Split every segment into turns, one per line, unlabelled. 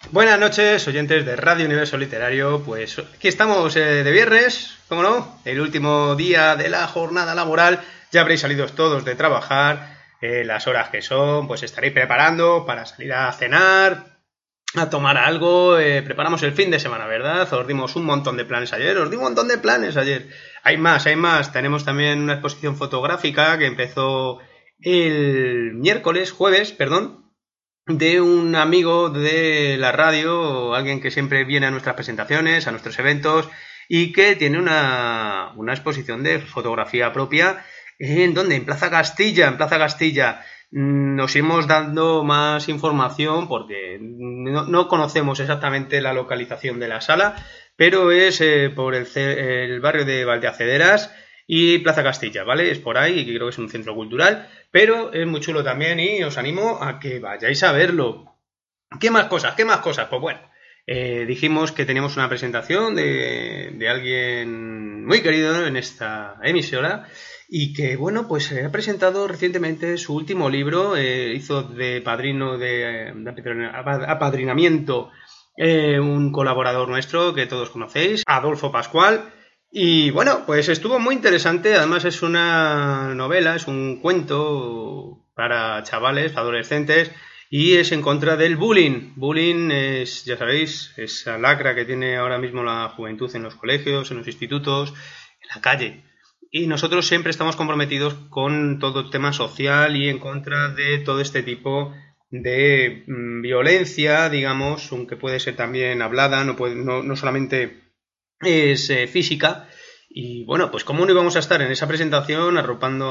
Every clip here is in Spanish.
Buenas noches, oyentes de Radio Universo Literario. Pues aquí estamos de viernes, ¿cómo no? El último día de la jornada laboral. Ya habréis salido todos de trabajar, las horas que son, pues estaréis preparando para salir a cenar, a tomar algo. Preparamos el fin de semana, ¿verdad? Os dimos un montón de planes ayer, Hay más. Tenemos también una exposición fotográfica que empezó el jueves, de un amigo de la radio, alguien que siempre viene a nuestras presentaciones, a nuestros eventos, y que tiene una exposición de fotografía propia. ¿En dónde? En Plaza Castilla. Nos iremos dando más información porque no conocemos exactamente la localización de la sala, pero es por el barrio de Valdeacederas y Plaza Castilla, ¿vale? Es por ahí, y creo que es un centro cultural, pero es muy chulo también y os animo a que vayáis a verlo. ¿Qué más cosas? Pues bueno, dijimos que teníamos una presentación de alguien muy querido en esta emisora y que, bueno, pues ha presentado recientemente su último libro, hizo de padrino de apadrinamiento un colaborador nuestro que todos conocéis, Adolfo Pascual. Y bueno, pues estuvo muy interesante. Además es una novela, es un cuento para chavales, adolescentes, y es en contra del bullying. Bullying es, ya sabéis, esa lacra que tiene ahora mismo la juventud en los colegios, en los institutos, en la calle. Y nosotros siempre estamos comprometidos con todo el tema social y en contra de todo este tipo de violencia, digamos, aunque puede ser también hablada, no solamente es física. Y bueno, pues cómo no íbamos a estar en esa presentación arropando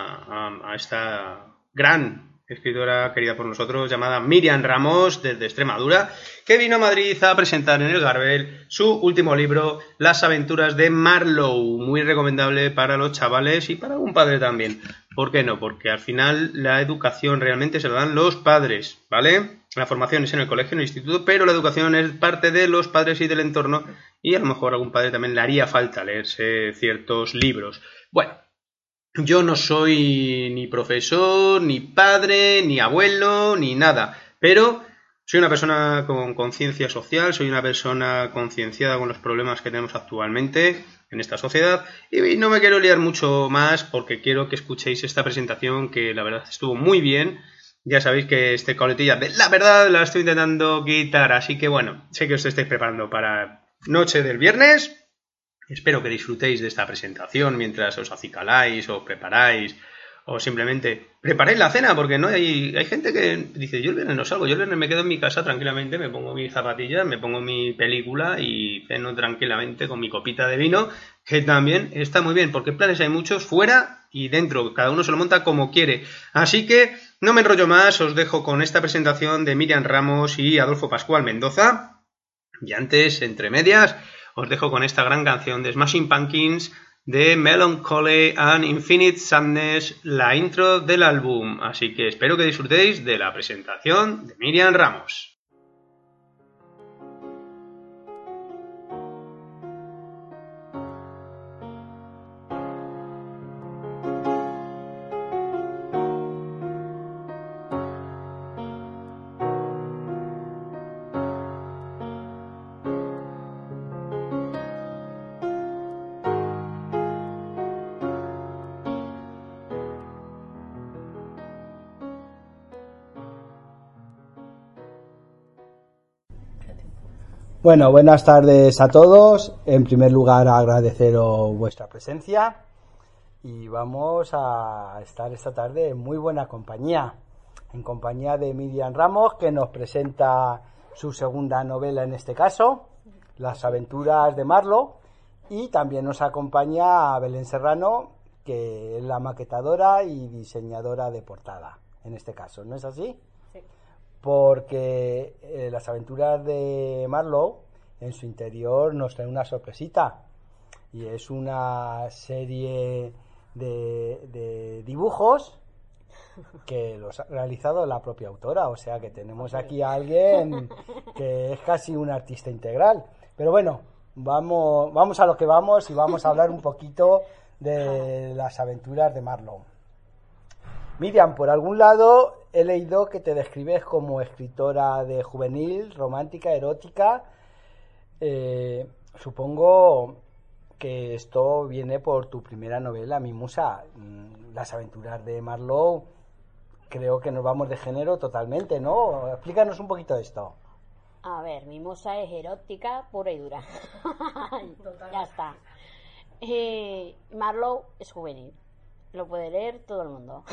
a esta gran escritora querida por nosotros llamada Miriam Ramos desde Extremadura, que vino a Madrid a presentar en el Garbel su último libro, Las aventuras de Marlowe, muy recomendable para los chavales y para un padre también. ¿Por qué no? Porque al final la educación realmente se la dan los padres, ¿vale? La formación es en el colegio, en el instituto, pero la educación es parte de los padres y del entorno, y a lo mejor a algún padre también le haría falta leerse ciertos libros. Bueno, yo no soy ni profesor, ni padre, ni abuelo, ni nada, pero soy una persona con conciencia social, soy una persona concienciada con los problemas que tenemos actualmente en esta sociedad y no me quiero liar mucho más porque quiero que escuchéis esta presentación que la verdad estuvo muy bien. Ya sabéis que este coletilla de la verdad la estoy intentando quitar, así que bueno, sé que os estáis preparando para noche del viernes. Espero que disfrutéis de esta presentación mientras os acicaláis o preparáis o simplemente preparáis la cena, porque no hay gente que dice yo el viernes no salgo, yo el viernes me quedo en mi casa tranquilamente, me pongo mis zapatillas, me pongo mi película y ceno tranquilamente con mi copita de vino, que también está muy bien, porque planes hay muchos fuera y dentro, cada uno se lo monta como quiere. Así que no me enrollo más, os dejo con esta presentación de Miriam Ramos y Adolfo Pascual Mendoza. Y antes, entre medias, os dejo con esta gran canción de Smashing Pumpkins de Melancholy and Infinite Sadness, la intro del álbum. Así que espero que disfrutéis de la presentación de Miriam Ramos.
Bueno, buenas tardes a todos. En primer lugar, agradeceros vuestra presencia y vamos a estar esta tarde en muy buena compañía, en compañía de Miriam Ramos, que nos presenta su segunda novela en este caso, Las aventuras de Marlowe, y también nos acompaña Belén Serrano, que es la maquetadora y diseñadora de portada en este caso, ¿no es así? Porque Las aventuras de Marlowe en su interior nos trae una sorpresita y es una serie de dibujos que los ha realizado la propia autora, o sea que tenemos aquí a alguien que es casi un artista integral. Pero bueno, vamos a lo que vamos y vamos a hablar un poquito de Las aventuras de Marlowe. Miriam, por algún lado he leído que te describes como escritora de juvenil, romántica, erótica. Supongo que esto viene por tu primera novela, Mi Musa, Las aventuras de Marlowe. Creo que nos vamos de género totalmente, ¿no? Explícanos un poquito esto.
A ver, Mi Musa es erótica pura y dura. Ya está. Marlowe es juvenil. Lo puede leer todo el mundo.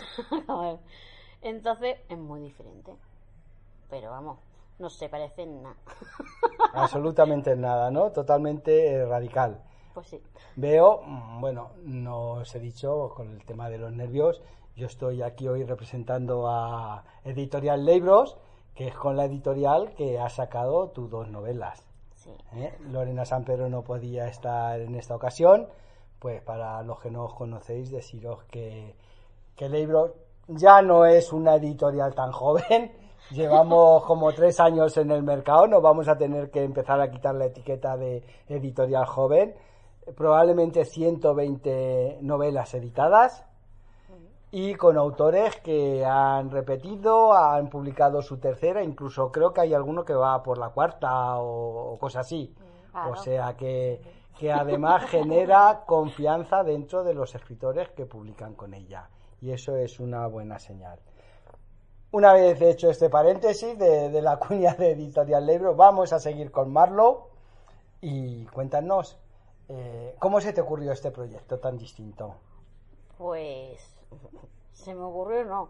Entonces es muy diferente. Pero vamos, no se parecen nada.
Absolutamente nada, ¿no? Totalmente radical.
Pues sí.
Veo, bueno, no os he dicho con el tema de los nervios, yo estoy aquí hoy representando a Editorial Libros, que es con la editorial que ha sacado tus 2 novelas.
Sí.
Lorena Sampero no podía estar en esta ocasión, pues para los que no os conocéis, deciros que Libros ya no es una editorial tan joven. Llevamos como 3 años en el mercado, nos vamos a tener que empezar a quitar la etiqueta de editorial joven. Probablemente 120 novelas editadas y con autores que han repetido, han publicado su tercera, incluso creo que hay alguno que va por la 4ª o cosas así.
Claro.
O sea que además genera confianza dentro de los escritores que publican con ella, y eso es una buena señal. Una vez hecho este paréntesis de la cuña de Editorial Libros, vamos a seguir con Marlowe y cuéntanos, ¿cómo se te ocurrió este proyecto tan distinto?
Pues se me ocurrió, no.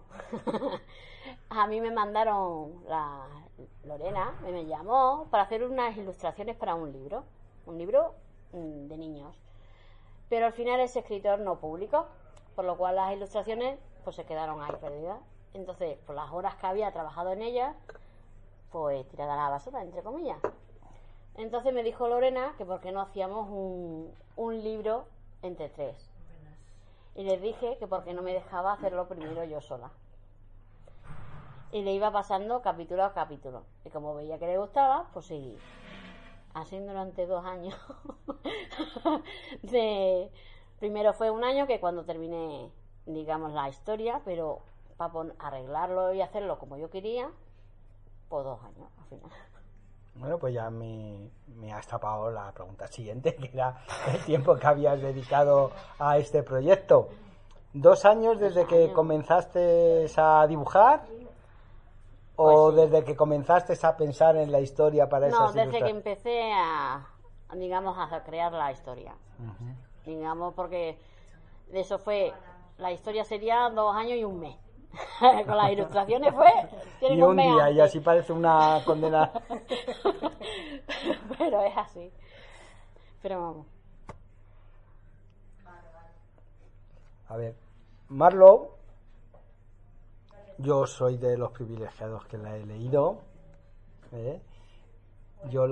A mí me mandaron, Lorena me llamó para hacer unas ilustraciones para un libro de niños. Pero al final ese escritor no publicó, por lo cual las ilustraciones pues se quedaron ahí perdidas. Entonces, por las horas que había trabajado en ellas, pues tirada a la basura, entre comillas. Entonces me dijo Lorena que por qué no hacíamos un libro entre 3. Y les dije que por qué no me dejaba hacerlo primero yo sola. Y le iba pasando capítulo a capítulo. Y como veía que le gustaba, pues seguí. Así durante 2 años. Primero fue 1 año que cuando terminé, digamos, la historia, pero para arreglarlo y hacerlo como yo quería, pues 2 años al final.
Bueno, pues ya me has tapado la pregunta siguiente, que era el tiempo que habías dedicado a este proyecto. 2 años desde que comenzaste a dibujar, o
pues sí,
desde que comenzaste a pensar en la historia para esas ilustraciones.
No, desde que empecé a crear la historia.
Uh-huh.
Digamos, porque eso fue, la historia sería 2 años y 1 mes. Con las ilustraciones fue
y un día antes. Y así parece una condena.
Pero es así. Pero vamos,
a ver, Marlowe, yo soy de los privilegiados que la he leído, yo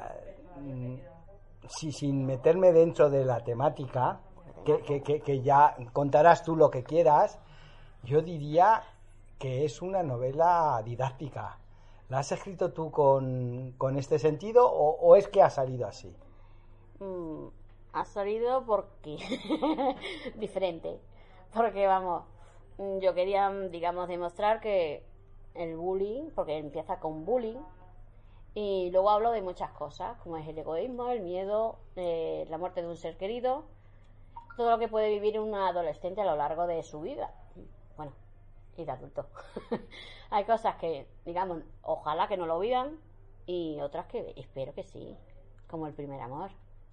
sin meterme dentro de la temática, que ya contarás tú lo que quieras, yo diría que es una novela didáctica. ¿La has escrito tú con este sentido o es que ha salido así?
Ha salido porque diferente. Porque vamos, yo quería, digamos, demostrar que el bullying, porque empieza con bullying, y luego hablo de muchas cosas, como es el egoísmo, el miedo, la muerte de un ser querido, todo lo que puede vivir un adolescente a lo largo de su vida. Bueno, y de adulto. Hay cosas que, digamos, ojalá que no lo vivan, y otras que espero que sí, como el primer amor.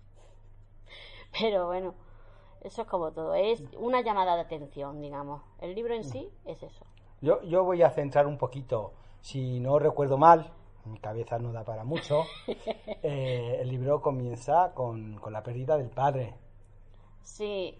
Pero bueno, eso es como todo, es una llamada de atención, digamos. El libro en sí es eso.
Yo voy a centrar un poquito, si no recuerdo mal, mi cabeza no da para mucho, el libro comienza con la pérdida del padre.
Sí,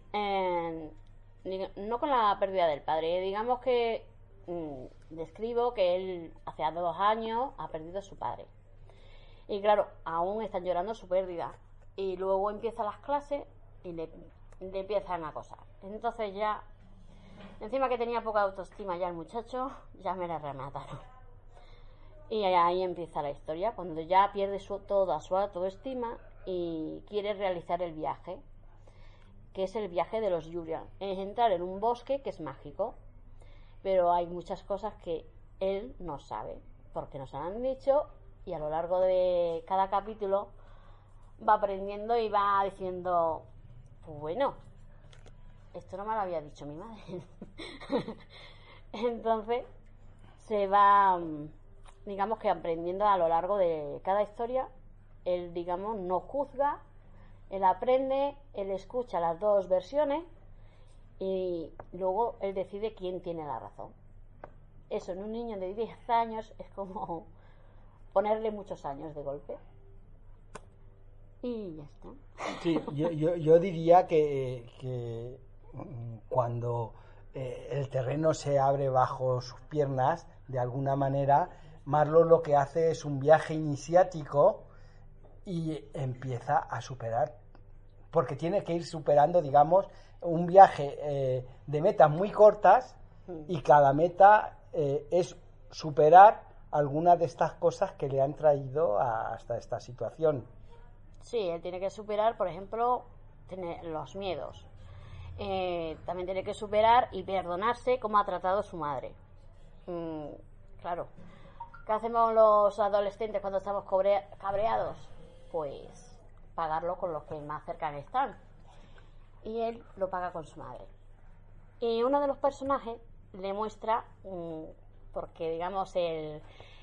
no con la pérdida del padre, digamos que describo que él hace 2 años ha perdido a su padre. Y claro, aún están llorando su pérdida. Y luego empiezan las clases y le empiezan a acosar. Entonces ya, encima que tenía poca autoestima ya el muchacho, ya me la remataron. Y ahí empieza la historia, cuando ya pierde toda su autoestima y quiere realizar el viaje, que es el viaje de los Julian. Es entrar en un bosque que es mágico, pero hay muchas cosas que él no sabe, porque nos han dicho, y a lo largo de cada capítulo va aprendiendo y va diciendo, pues bueno, esto no me lo había dicho mi madre. Entonces se va, digamos que aprendiendo a lo largo de cada historia. Él, digamos, no juzga, él aprende, él escucha las dos versiones y luego él decide quién tiene la razón. Eso en un niño de 10 años es como ponerle muchos años de golpe. Y ya está.
Sí, yo diría que cuando el terreno se abre bajo sus piernas, de alguna manera, Marlon lo que hace es un viaje iniciático y empieza a superar, porque tiene que ir superando, digamos, un viaje de metas muy cortas, y cada meta es superar algunas de estas cosas que le han traído hasta esta situación.
Sí, él tiene que superar, por ejemplo, los miedos. También tiene que superar y perdonarse cómo ha tratado su madre. Claro, ¿qué hacemos los adolescentes cuando estamos cabreados? Pues pagarlo con los que más cerca están. Y él lo paga con su madre. Y uno de los personajes le muestra, porque digamos el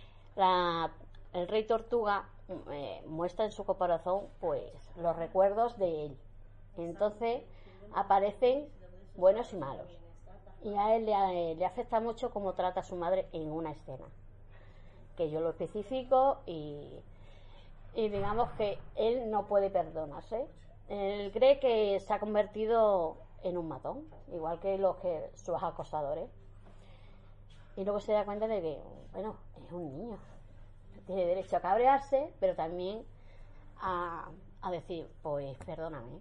Rey Tortuga muestra en su corazón pues los recuerdos de él. Entonces aparecen buenos y malos. Y a él le afecta mucho cómo trata a su madre en una escena, que yo lo especifico, y digamos que él no puede perdonarse. Él cree que se ha convertido en un matón, igual que sus acosadores. Y luego se da cuenta de que, bueno, es un niño. Tiene derecho a cabrearse, pero también a decir, pues perdóname.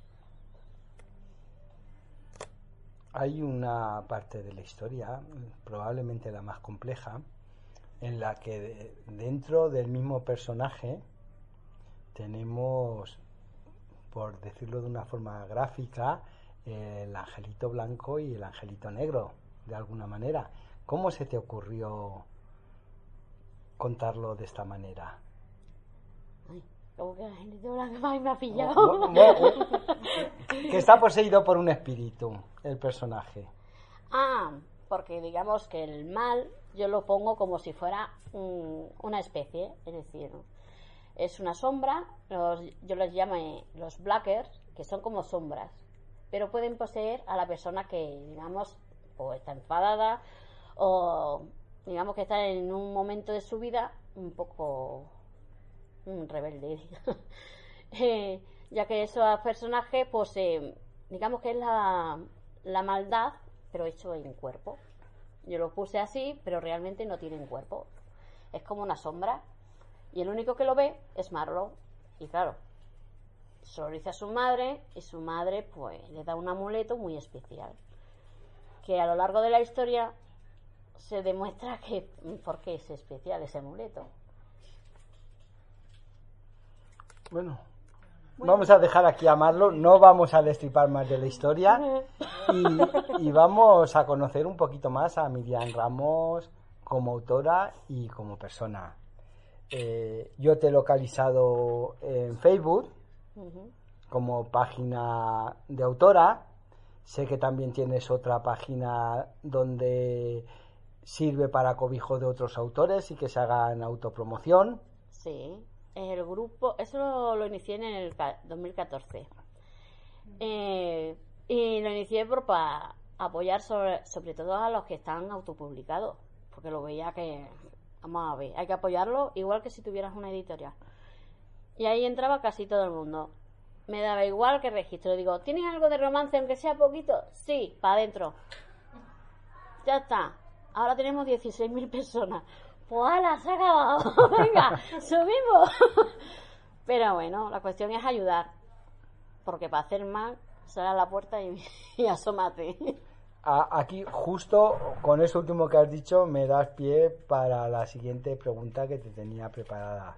Hay una parte de la historia, probablemente la más compleja, en la que dentro del mismo personaje tenemos, por decirlo de una forma gráfica, el angelito blanco y el angelito negro, de alguna manera. ¿Cómo se te ocurrió contarlo de esta manera?
Ay, como que el angelito blanco me ha pillado.
Que está poseído por un espíritu, el personaje.
Porque digamos que el mal yo lo pongo como si fuera una especie, es decir, es una sombra. Yo les llamo los blackers, que son como sombras, pero pueden poseer a la persona que, digamos, o está enfadada, o digamos que está en un momento de su vida un poco rebelde. Ya que esos personajes, pues digamos que es la maldad, pero hecho en cuerpo. Yo lo puse así, pero realmente no tienen cuerpo. Es como una sombra. Y el único que lo ve es Marlon. Y claro, se lo dice a su madre, y su madre pues le da un amuleto muy especial, que a lo largo de la historia se demuestra que por qué es especial ese amuleto.
Bueno, vamos a dejar aquí a Marlon, no vamos a destripar más de la historia, y vamos a conocer un poquito más a Miriam Ramos como autora y como persona. Yo te he localizado en Facebook como página de autora. Sé que también tienes otra página donde sirve para cobijo de otros autores y que se hagan autopromoción.
Sí, el grupo, eso lo inicié en el 2014. Y lo inicié para apoyar sobre todo a los que están autopublicados, porque lo veía que, vamos a ver, hay que apoyarlo igual que si tuvieras una editorial. Y ahí entraba casi todo el mundo. Me daba igual que registro. Digo, ¿tienes algo de romance aunque sea poquito? Sí, para adentro. Ya está. Ahora tenemos 16.000 personas. Pues ¡hala, se ha acabado! Venga, subimos. Pero bueno, la cuestión es ayudar. Porque para hacer mal, sal a la puerta y asómate.
Aquí, justo con eso último que has dicho, me das pie para la siguiente pregunta que te tenía preparada.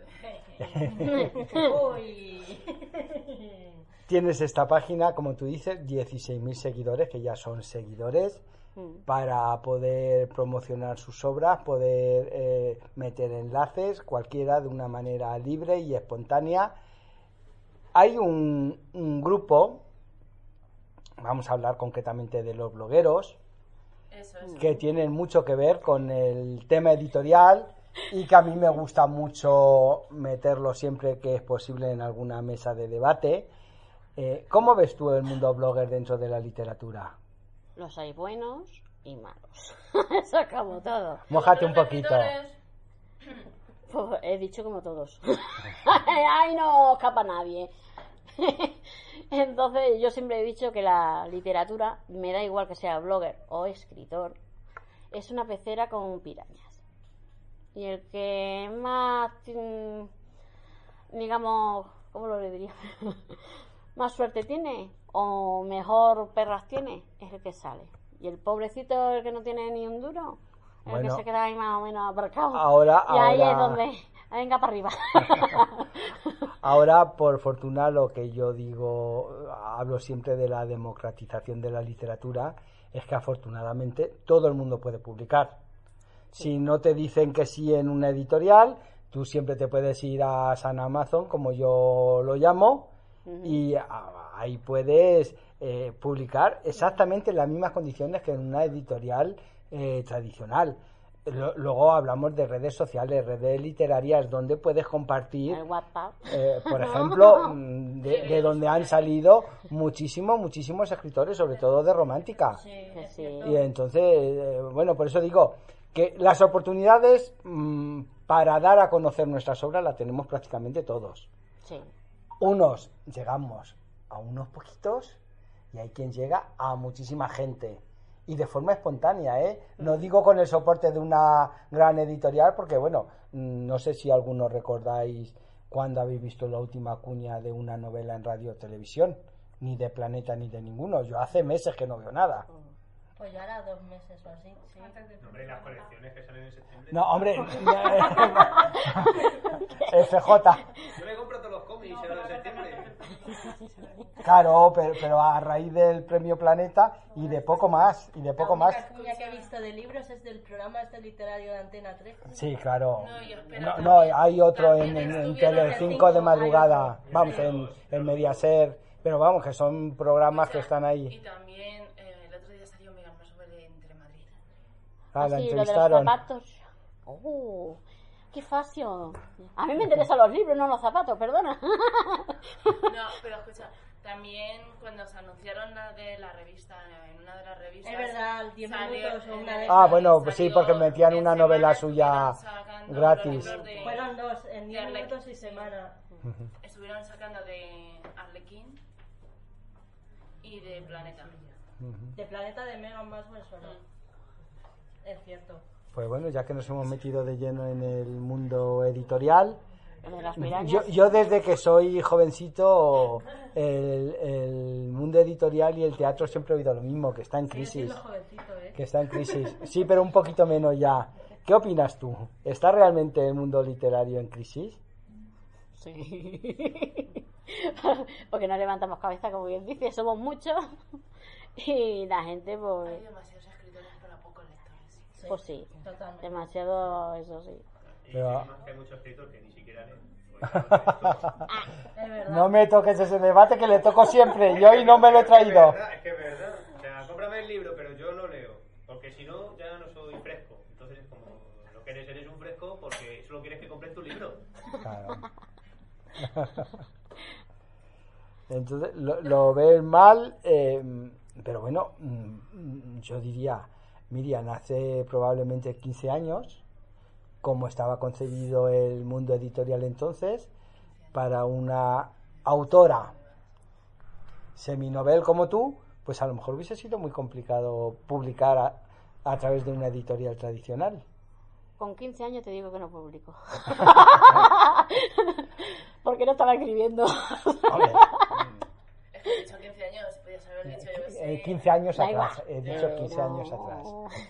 Tienes esta página, como tú dices, 16.000 seguidores, que ya son seguidores, para poder promocionar sus obras, poder meter enlaces, cualquiera de una manera libre y espontánea. Hay un grupo, vamos a hablar concretamente de los blogueros, que tienen mucho que ver con el tema editorial y que a mí me gusta mucho meterlo siempre que es posible en alguna mesa de debate. ¿Cómo ves tú el mundo blogger dentro de la literatura?
Los hay buenos y malos. Eso es como todo.
Mójate un poquito.
Pues he dicho como todos. Ahí no escapa nadie. Entonces yo siempre he dicho que la literatura, me da igual que sea blogger o escritor, es una pecera con pirañas. Y el que más, digamos, ¿cómo lo diría? Más suerte tiene o mejor perras tiene, es el que sale. Y el pobrecito, el que no tiene ni un duro, el que se queda ahí más o menos aparcado. Y ahí es donde venga para arriba.
Ahora, por fortuna, lo que yo digo, hablo siempre de la democratización de la literatura, es que afortunadamente todo el mundo puede publicar. Si no te dicen que sí en una editorial, tú siempre te puedes ir a San Amazon, como yo lo llamo, y ahí puedes publicar exactamente en las mismas condiciones que en una editorial tradicional. Luego hablamos de redes sociales, redes literarias, donde puedes compartir, por ejemplo, de donde han salido muchísimos escritores, sobre todo de romántica. Y entonces, bueno, por eso digo que las oportunidades para dar a conocer nuestras obras las tenemos prácticamente todos. Unos llegamos a unos poquitos y hay quien llega a muchísima gente. Y de forma espontánea, No digo con el soporte de una gran editorial, porque bueno, no sé si algunos recordáis cuando habéis visto la última cuña de una novela en radio o televisión, ni de Planeta ni de ninguno. Yo hace meses que no veo nada.
Pues ya era 2 meses o así. Sí.
No, hombre, las colecciones que salen en septiembre.
No, hombre, FJ.
Yo me compro todos los cómics ahora de septiembre.
Claro, pero a raíz del premio Planeta y de poco más,
La única cuña que he visto de libros es del programa literario de Antena 3.
Sí, claro. No, hay otro en Telecinco de madrugada, vamos, en Mediaset, pero vamos, que son programas que están ahí.
Y también el otro día salió Megan Roswell de Entre Madrid.
La entrevistaron.
Lo de los zapatos. ¡Qué facio! A mí me interesan los libros, no los zapatos, perdona.
No, pero escucha, también cuando se anunciaron la de la revista, en una de las revistas...
Es verdad, 10 minutos o una de
bueno, pues sí, porque metían una novela suya gratis.
Fueron 2, en 10 minutos y semana.
Estuvieron sacando de Arlequín y de Planeta.
De Planeta de Megan Maxwell solo. Es cierto.
Pues bueno, ya que nos hemos metido de lleno en el mundo editorial,
yo
desde que soy jovencito, el mundo editorial y el teatro siempre he oído lo mismo, que está en crisis. Que está en crisis. Sí, pero un poquito menos ya. ¿Qué opinas tú? ¿Está realmente el mundo literario en crisis?
Sí. Porque no levantamos cabeza, como bien dice, somos muchos y la gente pues...
Hay demasiados escritores para pocos lectores.
Pues sí,
totalmente.
Demasiado, eso sí.
Pero...
hay muchos escritores que ni siquiera leen.
Es verdad.
No me toques ese debate que le toco siempre y hoy no me lo he traído.
Es que es verdad. O sea, cómprame el libro, pero yo lo leo. Porque si no, ya no soy fresco. Entonces, como lo que eres un fresco porque solo quieres que compres tu libro.
Claro. Entonces, lo ves mal, pero bueno, yo diría, Miriam, hace probablemente 15 años, como estaba concebido el mundo editorial entonces, para una autora seminovel como tú, pues a lo mejor hubiese sido muy complicado publicar a través de una editorial tradicional.
Con 15 años te digo que no publico. Porque no estaba escribiendo.
Es que he dicho 15 años, podías haber dicho yo que sé.
15 años atrás, he dicho 15 años atrás.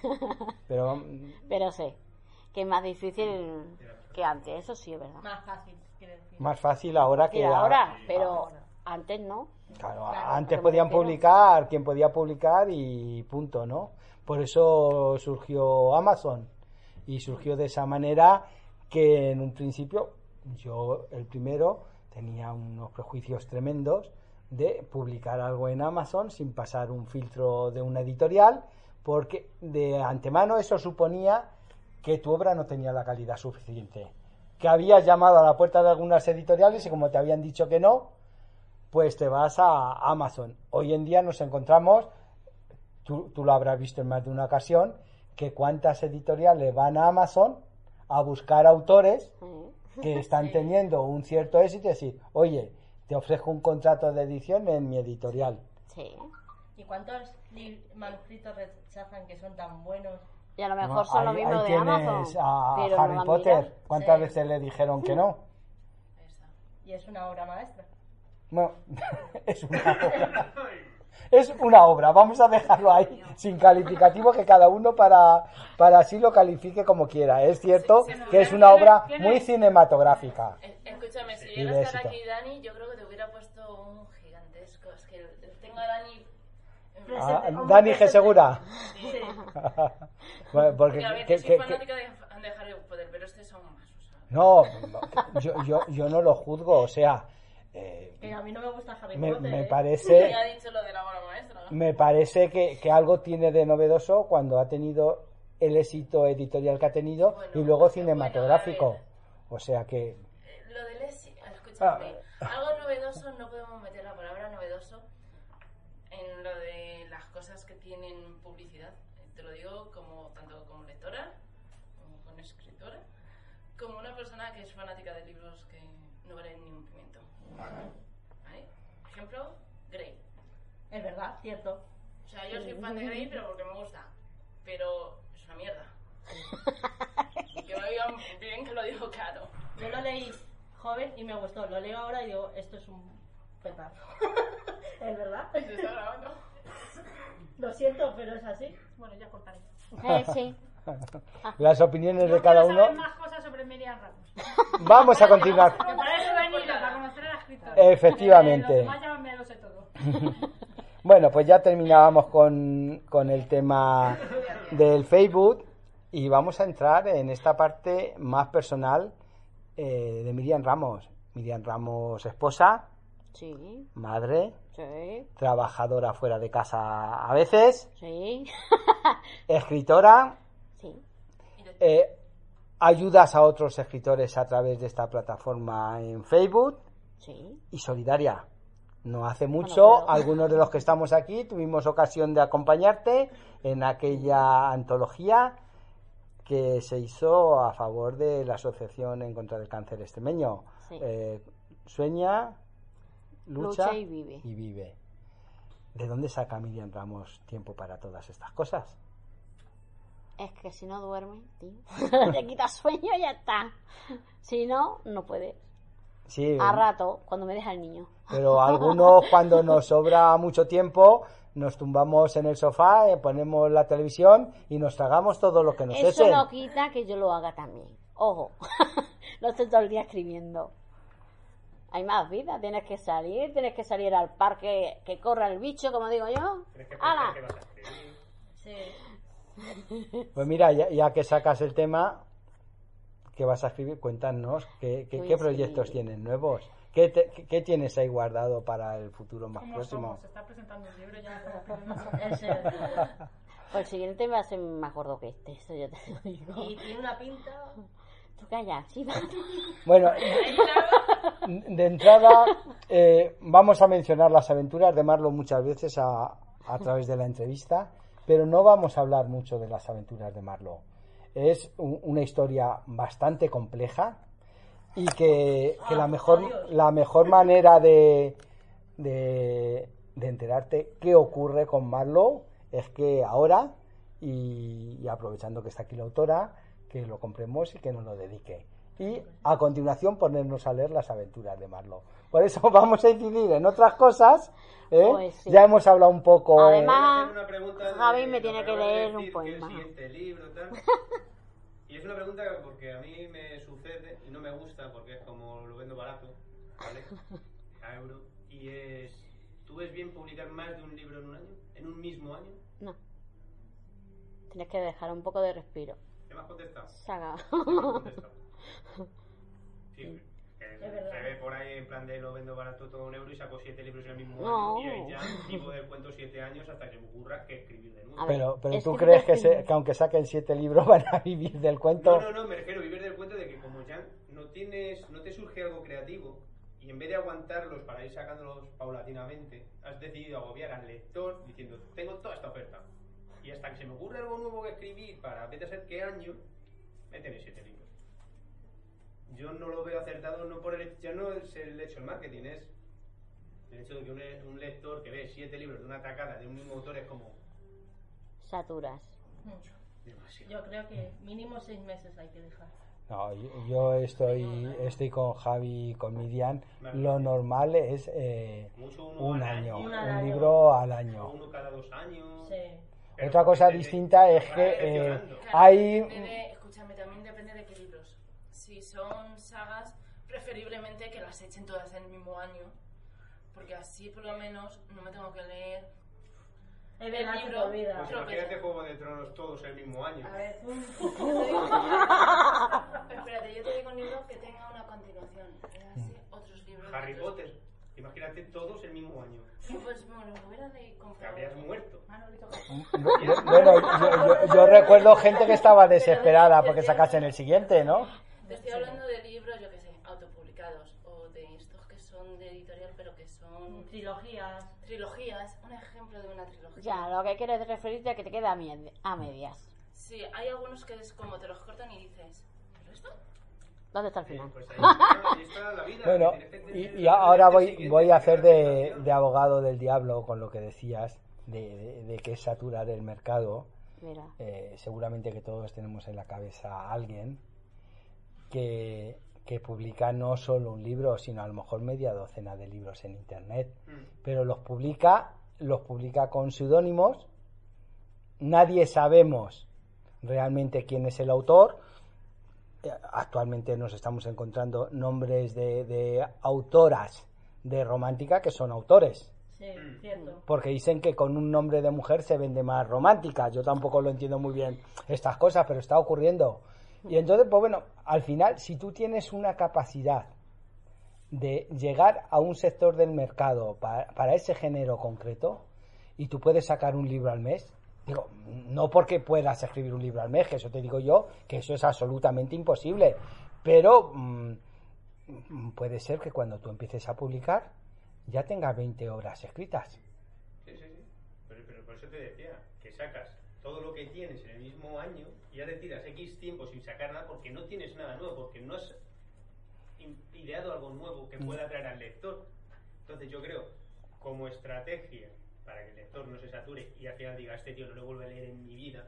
Pero sé que es más difícil que antes, eso sí es verdad.
Más fácil, quiero decir.
Más fácil ahora que...
ahora, pero antes no.
Claro, antes podían publicar quien podía publicar y punto, ¿no? Por eso surgió Amazon. Y surgió de esa manera que en un principio yo, el primero, tenía unos prejuicios tremendos de publicar algo en Amazon sin pasar un filtro de una editorial, porque de antemano eso suponía que tu obra no tenía la calidad suficiente, que habías llamado a la puerta de algunas editoriales y como te habían dicho que no, pues te vas a Amazon. Hoy en día nos encontramos, tú lo habrás visto en más de una ocasión, que cuántas editoriales van a Amazon a buscar autores que están teniendo un cierto éxito y decir, oye, te ofrezco un contrato de edición en mi editorial.
Sí.
¿Y cuántos manuscritos rechazan que son tan buenos?
Y a lo mejor son lo mismo
ahí
de
tienes
Amazon.
a
pero no
Harry
lo
Potter.
miran.
¿Cuántas
Sí.
veces le dijeron que no?
Y es una obra maestra.
Bueno, es una obra. Es una obra, vamos a dejarlo ahí, sin calificativo, que cada uno para así lo califique como quiera. Es cierto que es una obra muy cinematográfica.
Escúchame, si
Y
llega
de
a estar
éxito.
aquí Dani, yo creo que te hubiera puesto un gigantesco. Es que tengo a Dani.
Dani G. Segura.
Sí.
Bueno,
Porque a veces soy fanática de Harry Potter, pero este es aún más. O sea,
No, yo no lo juzgo, o sea,
Que a mí no me gusta Harry
me
Potter.
parece...
ya ha dicho lo de la obra maestra.
Me parece que algo tiene de novedoso cuando ha tenido el éxito editorial que ha tenido
Bueno,
y luego
bueno,
cinematográfico.
a ver.
O sea que...
Lo del escúchame, algo novedoso, no podemos meter la palabra novedoso en lo de las cosas que tienen publicidad. Te lo digo tanto como lectora, como escritora, como una persona que es fanática de libros que no valen ni un pimiento. ¿Vale? Ejemplo, Grey.
Es verdad, cierto.
O sea, yo soy fan de Grey, pero porque me gusta. Pero es una mierda. Que me digan bien que lo digo claro.
Yo lo leí joven y me gustó. Lo leo ahora y digo, esto es un petardo. ¿Es verdad?
¿Se está grabando?
Lo siento, pero es así.
Bueno, ya cortaré.
Sí.
Las opiniones
Yo
de cada
quiero saber
uno...
más cosas sobre Miriam Ramos.
Vamos a continuar.
Que para eso he venido, para conocer a la escritora.
Efectivamente.
Lo demás ya me lo sé todo.
Bueno, pues ya terminábamos con el tema del Facebook y vamos a entrar en esta parte más personal de Miriam Ramos. Miriam Ramos, esposa,
Sí.
madre,
Sí.
trabajadora fuera de casa a veces,
Sí.
escritora,
Sí.
ayudas a otros escritores a través de esta plataforma en Facebook
Sí.
y solidaria. No hace mucho,
Bueno, pero-
algunos de los que estamos aquí tuvimos ocasión de acompañarte en aquella antología que se hizo a favor de la Asociación en contra del Cáncer Extremeño.
Sí.
Sueña, lucha
Lucha y vive.
y vive. ¿De dónde saca Miriam Ramos tiempo para todas estas cosas?
Es que si no duerme, tío, te quitas sueño y ya está. Si no, no puedes.
Sí,
A rato, cuando me deja el niño.
pero algunos cuando nos sobra mucho tiempo nos tumbamos en el sofá, ponemos la televisión y nos tragamos todo lo que nos
Eso
echen.
no quita que yo lo haga también. Ojo, no estoy todo el día escribiendo. Hay más vida, tienes que salir al parque, que corra el bicho, como digo yo. ¡Hala!
Sí.
Pues mira, ya que sacas el tema que vas a escribir, cuéntanos qué
voy a
proyectos
escribir?
tienes nuevos. ¿Qué tienes ahí guardado para el futuro más
¿Cómo
próximo?
somos? Se está presentando un libro ya.
Ese.
Pues el siguiente va a ser más gordo que este, eso yo te lo digo.
Y tiene una pinta.
Tú calla, chiva.
Bueno, de entrada vamos a mencionar las aventuras de Marlowe muchas veces a través de la entrevista, pero no vamos a hablar mucho de las aventuras de Marlowe. Es una historia bastante compleja y que la mejor manera de enterarte qué ocurre con Marlowe es que ahora, y aprovechando que está aquí la autora, que lo compremos y que nos lo dedique. Y a continuación ponernos a leer las aventuras de Marlowe. Por eso vamos a incidir en otras cosas.
Pues sí.
Ya hemos hablado un poco.
Además,
Una pregunta de
Javi me
lo
tiene que
acaba de
leer
decir,
un poema.
que el siguiente libro, tal. Y es una pregunta porque a mí me sucede y no me gusta porque es como lo vendo barato, ¿vale? A euro. Y es, ¿tú ves bien publicar más de un libro en un año? ¿En un mismo año?
no. Tienes que dejar un poco de respiro.
¿Te me has contestado?
Se acaba.
¿Te me has contestado? Sí.
Es verdad.
Se ve por ahí en plan de lo vendo barato todo €1 y saco 7 libros en el mismo
No.
año y ahí ya vivo del cuento 7 años hasta que me ocurra que escribir de nuevo.
A ver,
Pero
es
¿tú
que
crees
te-
que aunque saquen 7 libros van a vivir del cuento?
No, me refiero a vivir del cuento de que como ya no te surge algo creativo y en vez de aguantarlos para ir sacándolos paulatinamente, has decidido agobiar al lector diciendo, tengo toda esta oferta y hasta que se me ocurre algo nuevo que escribir para vete a ser qué año, me tenéis 7 libros. Yo no lo veo acertado, no por ya no es el hecho del marketing, es el hecho de que un lector que ve 7 libros de una tacada de un mismo autor es como
Saturas.
demasiado.
Yo creo que mínimo 6 meses hay que dejar.
No, yo estoy con Javi y con Miriam.
Vale.
Lo normal es
Mucho uno
un
al
año,
Uno al
un
año.
libro al
O
año.
uno cada 2 años.
Sí.
Pero
Otra cosa
depende-
distinta es
para
que
ir gestionando.
Claro,
hay...
escúchame, también depende de qué libros. Si son sagas, preferiblemente que las echen todas en el mismo año, porque así por lo menos no me tengo que leer
Es verdad, se te olvida.
Pues imagínate Juego de Tronos todos el mismo año.
A ver, espérate, yo te digo un libro que tenga una continuación. Así, otros libros.
Harry
otros-
Potter, imagínate todos el mismo año.
Pues bueno, me hubiera de
Te
comprar.
habrías muerto.
Bueno, yo recuerdo gente que estaba desesperada porque sacasen el siguiente, ¿no?
Te estoy hablando de libros, yo qué sé, autopublicados o de estos que son de editorial, pero que son
Trilogías.
trilogías. Un ejemplo de una trilogía.
Ya, lo que quieres referirte a que te queda a medias.
Sí, hay algunos que es como te los cortan y dices, ¿pero esto?
¿Dónde está el
Sí,
final?
pues ahí está la vida.
Bueno,
Tienes que tener
y ahora
el
voy
siguiente,
a hacer
crear situación.
de abogado del diablo con lo que decías, de que es saturar el mercado.
Mira.
Seguramente que todos tenemos en la cabeza a alguien que publica no solo un libro, sino a lo mejor media docena de libros en internet, pero los publica con seudónimos. Nadie sabemos realmente quién es el autor. Actualmente nos estamos encontrando nombres de autoras de romántica que son autores,
Sí, cierto.
porque dicen que con un nombre de mujer se vende más romántica. Yo tampoco lo entiendo muy bien estas cosas, pero está ocurriendo. Y entonces, pues bueno, al final, si tú tienes una capacidad de llegar a un sector del mercado para ese género concreto, y tú puedes sacar un libro al mes, digo, no porque puedas escribir un libro al mes, que eso te digo yo, que eso es absolutamente imposible, pero puede ser que cuando tú empieces a publicar ya tengas 20 obras escritas.
Sí. Pero por eso te decía, que sacas todo lo que tienes en el mismo año y ya te tiras X tiempo sin sacar nada porque no tienes nada nuevo, porque no has ideado algo nuevo que pueda atraer al lector. Entonces yo creo, como estrategia para que el lector no se sature y al final diga, este tío no lo vuelvo a leer en mi vida,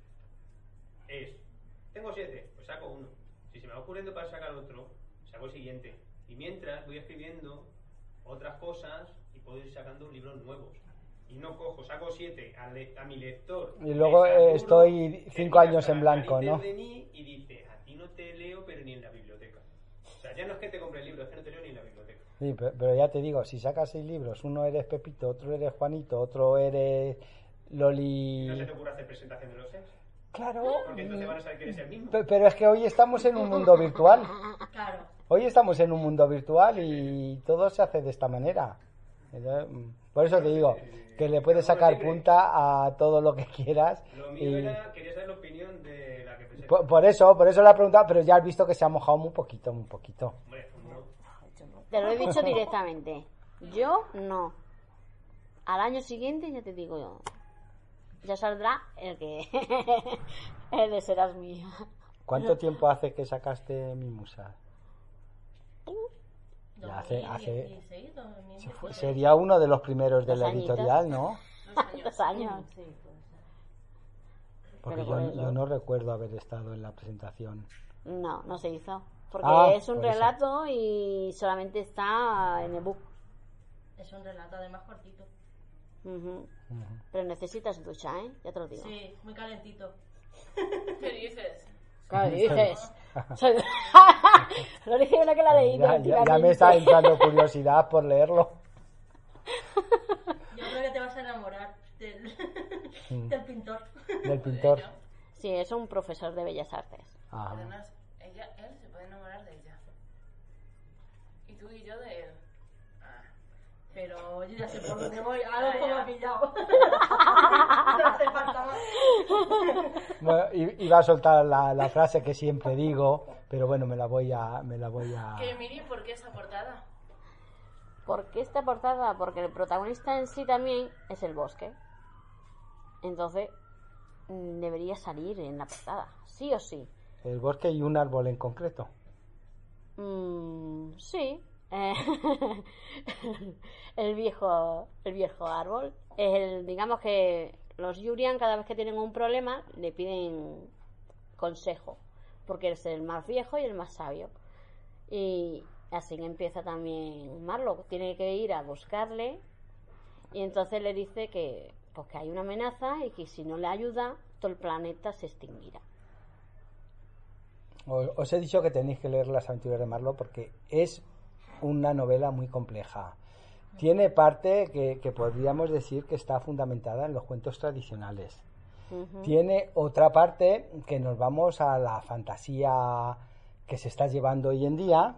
es, tengo 7, pues saco uno. Si se me va ocurriendo para sacar otro, saco el siguiente. Y mientras voy escribiendo otras cosas y puedo ir sacando libros nuevos. Y no cojo, saco 7 a mi lector.
Y luego
le saturo,
estoy
que
5
mira
años
hasta
en
las
blanco,
narices
¿no?
de mí y dice, a ti no te leo, pero ni en la biblioteca. O sea, ya no es que te compre el libro, es que no te leo ni en la biblioteca.
Sí, pero ya te digo, si sacas 6 libros, uno eres Pepito, otro eres Juanito, otro eres Loli...
¿No se te ocurre hacer presentación de los 6?
Claro,
Porque entonces van a saber que eres el mismo.
pero es que hoy estamos en un mundo virtual.
Claro.
Hoy estamos en un mundo virtual y todo se hace de esta manera. Por eso te digo que le puedes sacar punta a todo lo que quieras.
Lo mío
y
era, quería saber la opinión de la que presenta.
por eso la he preguntado, pero ya has visto que se ha mojado muy poquito.
Hombre, pues no.
Te lo he dicho directamente. Yo no. Al año siguiente ya te digo yo. Ya saldrá el que el de serás mío.
¿Cuánto tiempo hace que sacaste mi musa? Ya hace
2016, 2017.
sería uno de los primeros de
2
la
añitos.
editorial, ¿no?
2 años.
Sí, puede ser.
Porque
Pero por eso.
yo no recuerdo haber estado en la presentación.
No se hizo. Porque es un
por eso.
relato y solamente está en ebook.
Es un relato además cortito.
Ujú. Pero necesitas ducha, ¿eh? Ya te lo digo.
Sí, muy calentito.
¿Qué dices?
Claro, dices. Lo dije una que la leí.
Ya me está entrando curiosidad por leerlo.
Yo creo que te vas a enamorar del pintor.
del pintor.
Sí, es un profesor de Bellas Artes.
Ah.
Además, él se puede enamorar de ella. Y tú y yo de él.
Pero yo ya sé por dónde voy, algo me ha pillado. No hace falta más.
Bueno, iba a soltar la frase que siempre digo, pero bueno, me la voy a...
Que Miri, ¿por qué esa portada?
¿Por qué esta portada? Porque el protagonista en sí también es el bosque. Entonces, debería salir en la portada, sí o sí.
El bosque y un árbol en concreto.
Sí. El viejo árbol. Digamos que los Yurian, cada vez que tienen un problema, le piden consejo, porque es el más viejo y el más sabio. Y así empieza también Marlowe. Tiene que ir a buscarle, y entonces le dice que hay una amenaza y que si no le ayuda, todo el planeta se extinguirá.
Os he dicho que tenéis que leer Las aventuras de Marlowe porque es una novela muy compleja. Tiene parte que podríamos decir que está fundamentada en los cuentos tradicionales. Tiene otra parte que nos vamos a la fantasía que se está llevando hoy en día,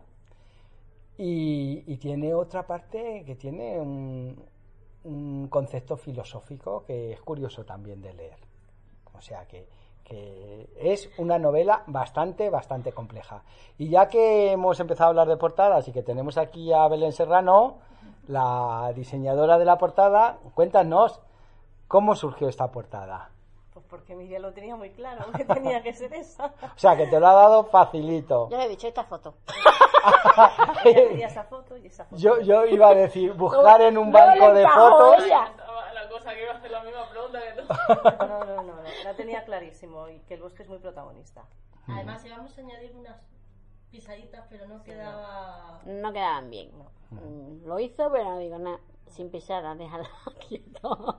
y tiene otra parte que tiene un concepto filosófico que es curioso también de leer. O sea que es una novela bastante compleja. Y ya que hemos empezado a hablar de portadas y que tenemos aquí a Belén Serrano, la diseñadora de la portada, cuéntanos cómo surgió esta portada.
Pues porque Miriam lo tenía muy claro, que tenía que ser esa.
O sea, que te lo ha dado facilito.
Yo le he dicho esta foto.
Ella tenía esa foto y esa foto.
Yo iba a decir, buscar en un banco de fotos.
La cosa que iba a hacer la misma pregunta que tú.
No, la tenía clarísimo, y que el bosque es muy protagonista. Además, íbamos a añadir unas pisaditas, pero no quedaba...
No quedaban bien. Lo hizo, pero no digo nada, sin pisar, déjala quieto.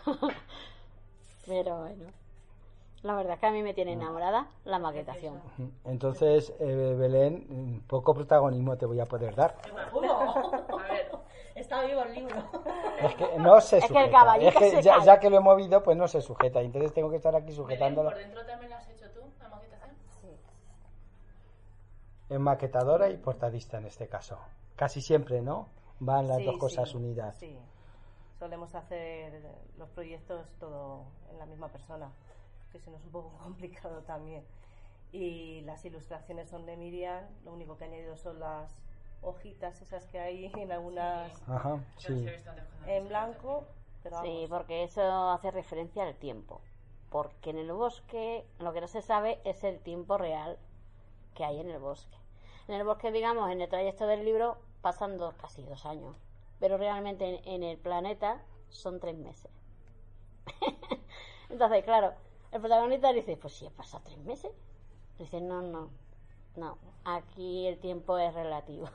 Pero bueno, la verdad es que a mí me tiene enamorada la maquetación.
Entonces, Belén, poco protagonismo te voy a poder dar.
A ver, está vivo el libro.
Es que no se sujeta.
que el caballito
Es que
se
ya,
cae.
ya que lo he movido, pues no se sujeta. Entonces tengo que estar aquí
Belén,
sujetándolo.
¿por dentro también la has hecho tú, la maquetación?
Es maquetadora y portadista en este caso. Casi siempre, ¿no? Van las
Sí,
dos cosas
sí,
unidas.
Sí, solemos hacer los proyectos todo en la misma persona, que si no es un poco complicado también. Y las ilustraciones son de Miriam, lo único que he añadido son las hojitas esas que hay en algunas
Ajá,
Yo las
sí.
he visto antes cuando
en
las he
blanco, pero
Sí,
vamos,
porque eso hace referencia al tiempo. Porque en el bosque lo que no se sabe es el tiempo real que hay en el bosque. En el bosque, digamos, en el trayecto del libro pasan casi 2 años. Pero realmente en el planeta son 3 meses. Entonces, claro, el protagonista dice, pues si he pasado 3 meses. Dice, no, aquí el tiempo es relativo.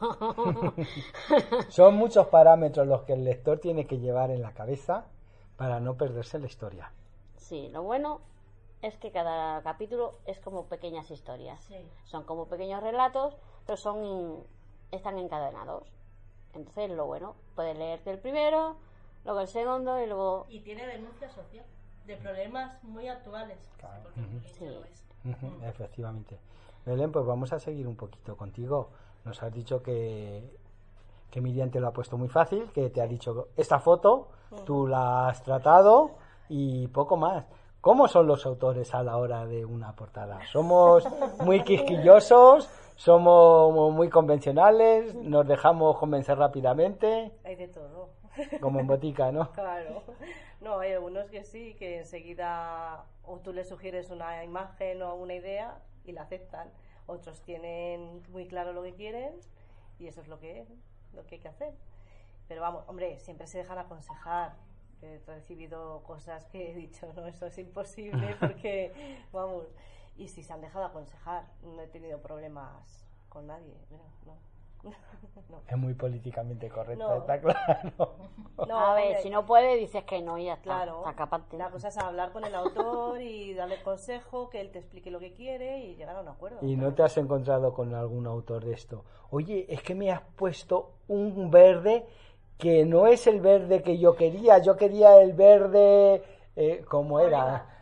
Son muchos parámetros los que el lector tiene que llevar en la cabeza para no perderse la historia.
Sí, lo bueno es que cada capítulo es como pequeñas historias.
sí.
Son como pequeños relatos, pero están encadenados. Entonces, lo bueno, puedes leerte el primero, luego el segundo y luego...
Y tiene denuncia social de problemas muy actuales.
Claro.
Porque el bullying lo es.
Efectivamente. Belén, pues vamos a seguir un poquito contigo. Nos has dicho que Miriam te lo ha puesto muy fácil, que te ha dicho esta foto, tú la has tratado y poco más. ¿Cómo son los autores a la hora de una portada? ¿Somos muy quisquillosos? ¿Somos muy convencionales? ¿Nos dejamos convencer rápidamente?
Hay de todo.
Como en botica, ¿no?
Claro. No, hay algunos que sí, que enseguida o tú les sugieres una imagen o una idea y la aceptan. Otros tienen muy claro lo que quieren y eso es lo que hay que hacer. Pero vamos, hombre, siempre se dejan aconsejar. He recibido cosas que he dicho, no, eso es imposible porque, vamos, y si se han dejado aconsejar, no he tenido problemas con nadie, no.
Es muy políticamente correcta,
No.
está claro.
No,
a ver,
hombre,
si no puede, dices que no y ya está.
claro,
Acaparte.
la cosa es hablar con el autor y darle consejo, que él te explique lo que quiere y llegar a un acuerdo.
¿Y no te has encontrado con algún autor de esto? Oye, es que me has puesto un verde que no es el verde que yo quería el verde, ¿cómo era?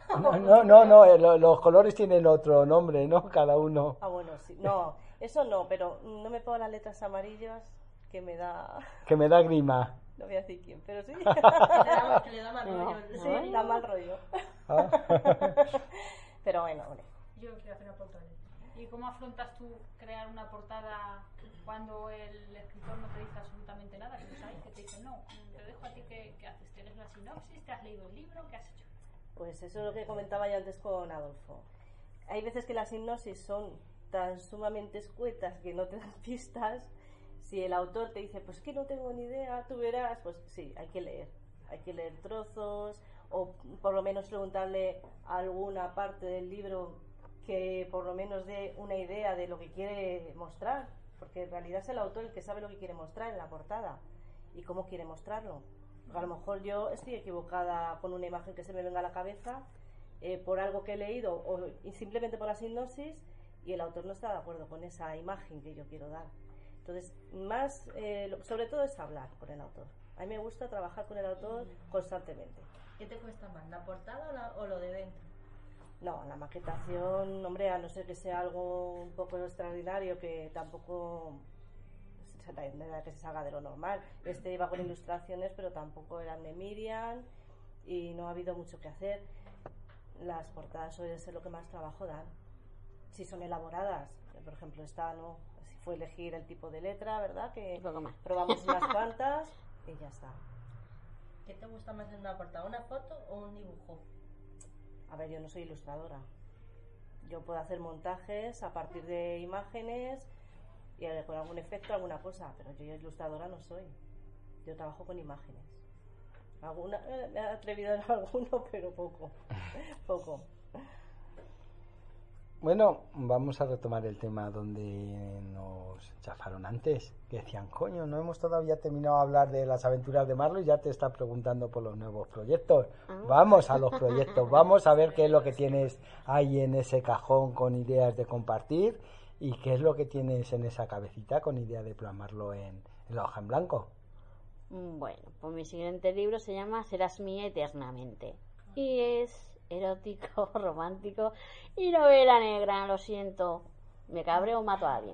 No, los colores tienen otro nombre, ¿no? Cada uno.
Ah, bueno, sí. No, eso no, pero no me pongo las letras amarillas que me da...
Que me da grima.
No voy a decir quién, pero sí.
Que le da mal rollo.
Sí, da mal rollo.
Ah.
Pero bueno, hombre.
Yo quiero hacer una portada. ¿Y cómo afrontas tú crear una portada cuando el escritor no te dice absolutamente nada? Que los hay que te dicen, no, te dejo a ti que haces. ¿Tienes la sinopsis? ¿Te has leído el libro? ¿Qué has hecho?
Pues eso es lo que comentaba yo antes con Adolfo. Hay veces que las hipnosis son tan sumamente escuetas que no te dan pistas. Si el autor te dice, pues que no tengo ni idea, tú verás, pues sí, hay que leer trozos, o por lo menos preguntarle a alguna parte del libro que por lo menos dé una idea de lo que quiere mostrar, porque en realidad es el autor el que sabe lo que quiere mostrar en la portada y cómo quiere mostrarlo. Porque a lo mejor yo estoy equivocada con una imagen que se me venga a la cabeza por algo que he leído o simplemente por la sinopsis, y el autor no está de acuerdo con esa imagen que yo quiero dar. Entonces, sobre todo es hablar con el autor. A mí me gusta trabajar con el autor constantemente.
¿Qué te cuesta más, la portada o lo de dentro?
No, la maquetación, hombre, a no ser que sea algo un poco extraordinario, que tampoco nada que se salga de lo normal. Este iba con ilustraciones, pero tampoco eran de Miriam y no ha habido mucho que hacer. Las portadas suelen ser lo que más trabajo dan. Si son elaboradas, por ejemplo, esta no, si fue elegir el tipo de letra, ¿verdad? Que probamos unas cuantas y ya está.
¿Qué te gusta más en una portada, una foto o un dibujo?
A ver, yo no soy ilustradora. Yo puedo hacer montajes a partir de imágenes y con algún efecto, alguna cosa, pero yo ilustradora no soy. Yo trabajo con imágenes. Me he atrevido en alguno, pero poco.
Bueno, vamos a retomar el tema donde nos chafaron antes, que decían, coño, no hemos todavía terminado de hablar de las aventuras de Marlo y ya te está preguntando por los nuevos proyectos. Vamos a los proyectos, vamos a ver qué es lo que tienes ahí en ese cajón con ideas de compartir y qué es lo que tienes en esa cabecita con idea de plasmarlo en la hoja en blanco.
Bueno, pues mi siguiente libro se llama Serás mía eternamente y es erótico, romántico y novela negra. Lo siento, me cabreo o mato a alguien.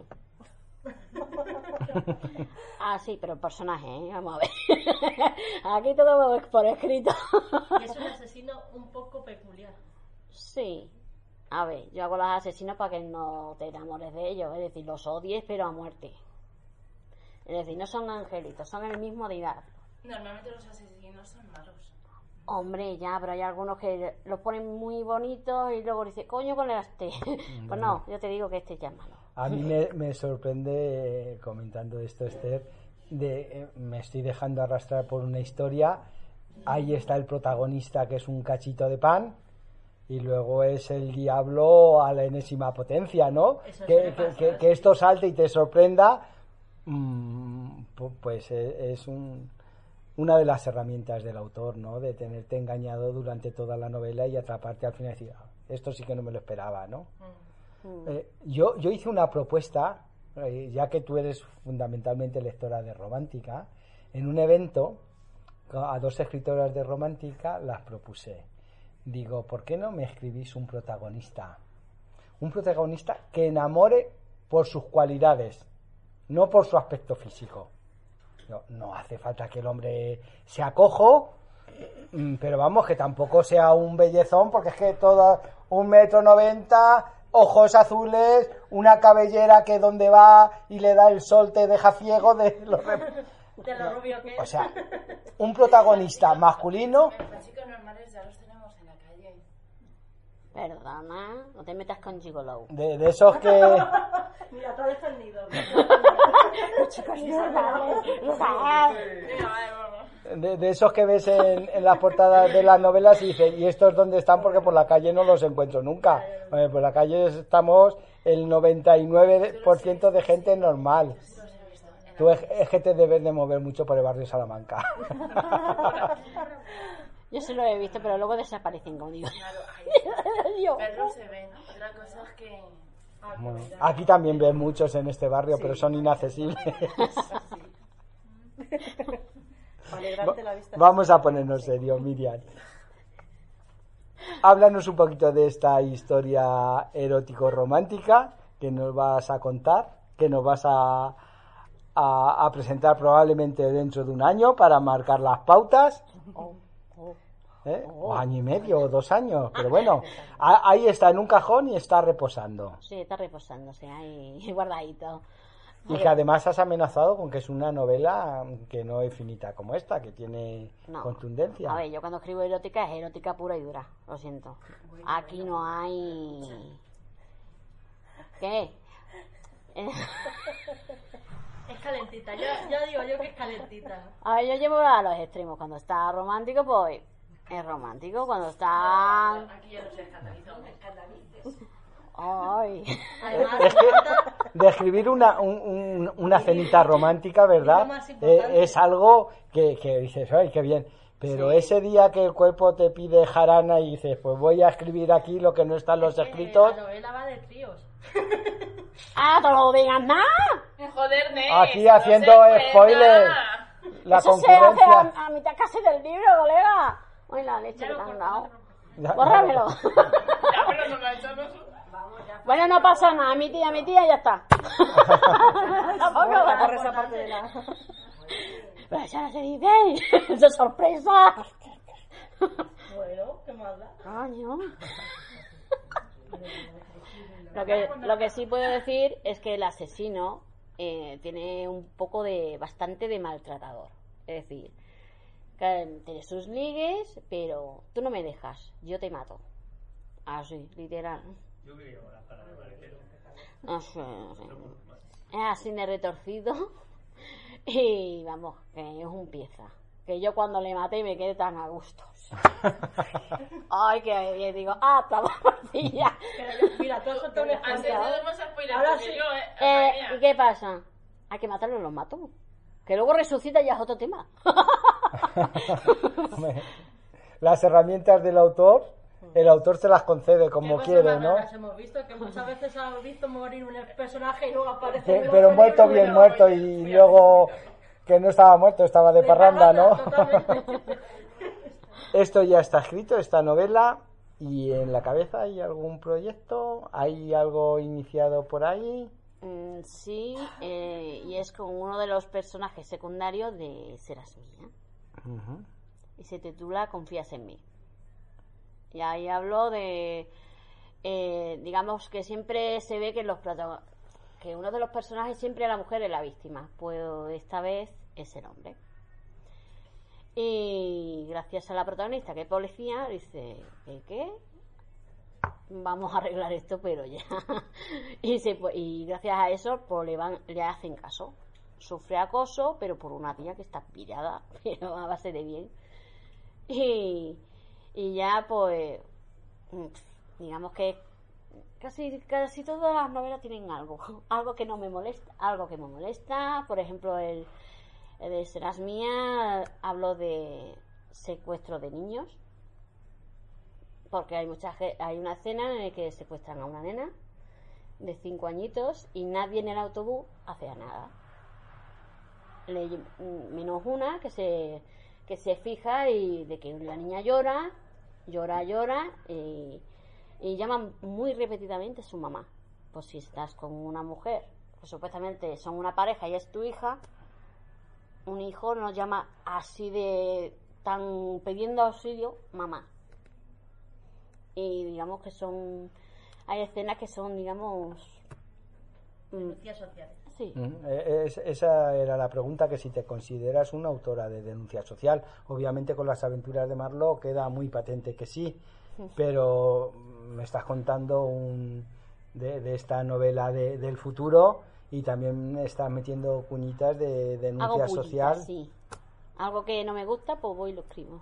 Sí, pero el personaje, vamos a ver. Aquí todo por escrito.
Y es un asesino un poco peculiar.
Sí, a ver, yo hago los asesinos para que no te enamores de ellos, es decir, los odies pero a muerte. Es decir, no son angelitos, son el mismo diablo.
Normalmente los asesinos son malos.
Hombre, ya, pero hay algunos que los ponen muy bonitos y luego dicen, coño con este. Pues no, yo te digo que este ya es malo.
A mí me sorprende, comentando esto, Esther, me estoy dejando arrastrar por una historia. Ahí está el protagonista, que es un cachito de pan, y luego es el diablo a la enésima potencia, ¿no? Que esto salte y te sorprenda, pues es una de las herramientas del autor, ¿no? De tenerte engañado durante toda la novela y atraparte al final y decir, esto sí que no me lo esperaba, ¿no? Yo hice una propuesta, ya que tú eres fundamentalmente lectora de romántica, en un evento a 2 escritoras de romántica las propuse. Digo, ¿por qué no me escribís un protagonista? Un protagonista que enamore por sus cualidades, no por su aspecto físico. No hace falta que el hombre sea cojo, pero vamos, que tampoco sea un bellezón, porque es que todo 1,90 m, ojos azules, una cabellera que donde va y le da el sol te deja ciego de lo
rubio que es.
O sea, un protagonista masculino.
Los chicos normales ya los tenemos en la calle.
Perdona, no te metas con gigolo.
De esos que...
Mira, todo defendido.
De esos que ves en las portadas de las novelas y dices, ¿y estos dónde están? Porque por la calle no los encuentro nunca. Por la calle estamos el 99% de gente normal. Tú es que te debes de mover mucho por el barrio Salamanca.
Yo sí lo he visto, pero luego desaparecen conmigo.
Claro, verlos se ven. Otra cosa es que...
Bueno, aquí también ven muchos en este barrio, pero son inaccesibles.
Alegrarte la vista.
Vamos a ponernos serios, Miriam. Háblanos un poquito de esta historia erótico-romántica que nos vas a contar, que nos vas a presentar probablemente dentro de un año para marcar las pautas. O año y medio o 2 años, pero bueno, ahí está en un cajón y está reposando.
Sí, está reposándose ahí guardadito.
Y que además has amenazado con que es una novela que no es finita como esta, que tiene contundencia.
A ver, yo cuando escribo erótica es erótica pura y dura, lo siento. Aquí no hay... ¿Qué?
Es calentita, yo digo yo que es calentita.
A ver, yo llevo a los extremos. Cuando está romántico, pues es romántico. Cuando está...
Aquí ya no se escandaliza, aunque escandalices.
Ay.
Además,
Es que describir una cenita romántica, ¿verdad?
Es lo más importante.
Es algo que dices, ¡ay, qué bien! Pero
Sí.
ese día que el cuerpo te pide jarana y dices, pues voy a escribir aquí lo que no está en los escritos,
La novela va de tríos.
¡Ah, no lo digas nada!
Joder, Nes,
aquí
no
haciendo
se puede
spoiler,
nada.
la
Eso se hace
concurrencia.
a mitad casi del libro, colega. Ay, la leche que te han dado.
Ya-
Bórramelo.
Ya, pero no lo ha hecho nosotros.
Bueno, no pasa nada. Mi tía, ya está. Tampoco
Corre
va.
esa parte de la...
Pero ya no se dice. ¡Es sorpresa!
Bueno, qué más da.
Coño. Lo que sí puedo decir es que el asesino tiene un poco bastante de maltratador. Es decir, que tiene sus ligues, pero tú no me dejas, yo te mato. Así, literal. Así. Es así de retorcido. Y vamos, que es un pieza. Que yo cuando le maté me quedé tan a gusto. Ay, que bien, digo, hasta la partida.
Mira, tú has soltado un
Has
ejemplo.
hecho más spoilers
Ahora
que
sí.
yo, madre
¿Y
mía.
qué pasa? Hay que matarlo, los mato. Que luego resucita ya es otro tema.
Hombre, las herramientas del autor, el autor se las concede como
Qué
quiere,
cosas
¿no?
más raras hemos visto, que muchas veces has visto morir un personaje y luego aparece...
Que-
en el
pero
otro
muerto
libro,
bien
bueno,
muerto y luego que no estaba muerto, estaba de parranda, ¿no?
Totalmente.
Esto ya está escrito, esta novela, y en la cabeza hay algún proyecto, hay algo iniciado por ahí.
Sí, y es con uno de los personajes secundarios de Serás Mía.
Ujú.
Y se titula Confías en mí. Y ahí hablo de... digamos que siempre se ve que que uno de los personajes siempre la mujer es la víctima. Pues esta vez es el hombre. Y gracias a la protagonista, que es policía, dice, ¿qué? Vamos a arreglar esto, pero ya. Y gracias a eso, pues le hacen caso. Sufre acoso, pero por una tía que está pirada, pero a base de bien. Y ya, pues, digamos que casi todas las novelas tienen algo que no me molesta, algo que me molesta. Por ejemplo, el de Serás Mía, hablo de secuestro de niños, porque hay una escena en la que secuestran a una nena de 5 añitos y nadie en el autobús hace nada, menos una que se fija y de que la niña llora y llaman muy repetidamente a su mamá. Pues si estás con una mujer, pues supuestamente son una pareja y es tu hija, un hijo nos llama así de tan pidiendo auxilio, mamá. Y digamos que hay escenas que son, digamos,
Denuncias sociales.
sí.
Esa era la pregunta, que si te consideras una autora de denuncia social. Obviamente con las aventuras de Marlowe queda muy patente que sí, pero me estás contando de esta novela del futuro y también estás metiendo cuñitas de denuncia
Hago pullitas,
social.
sí. Algo que no me gusta, pues voy y lo escribo.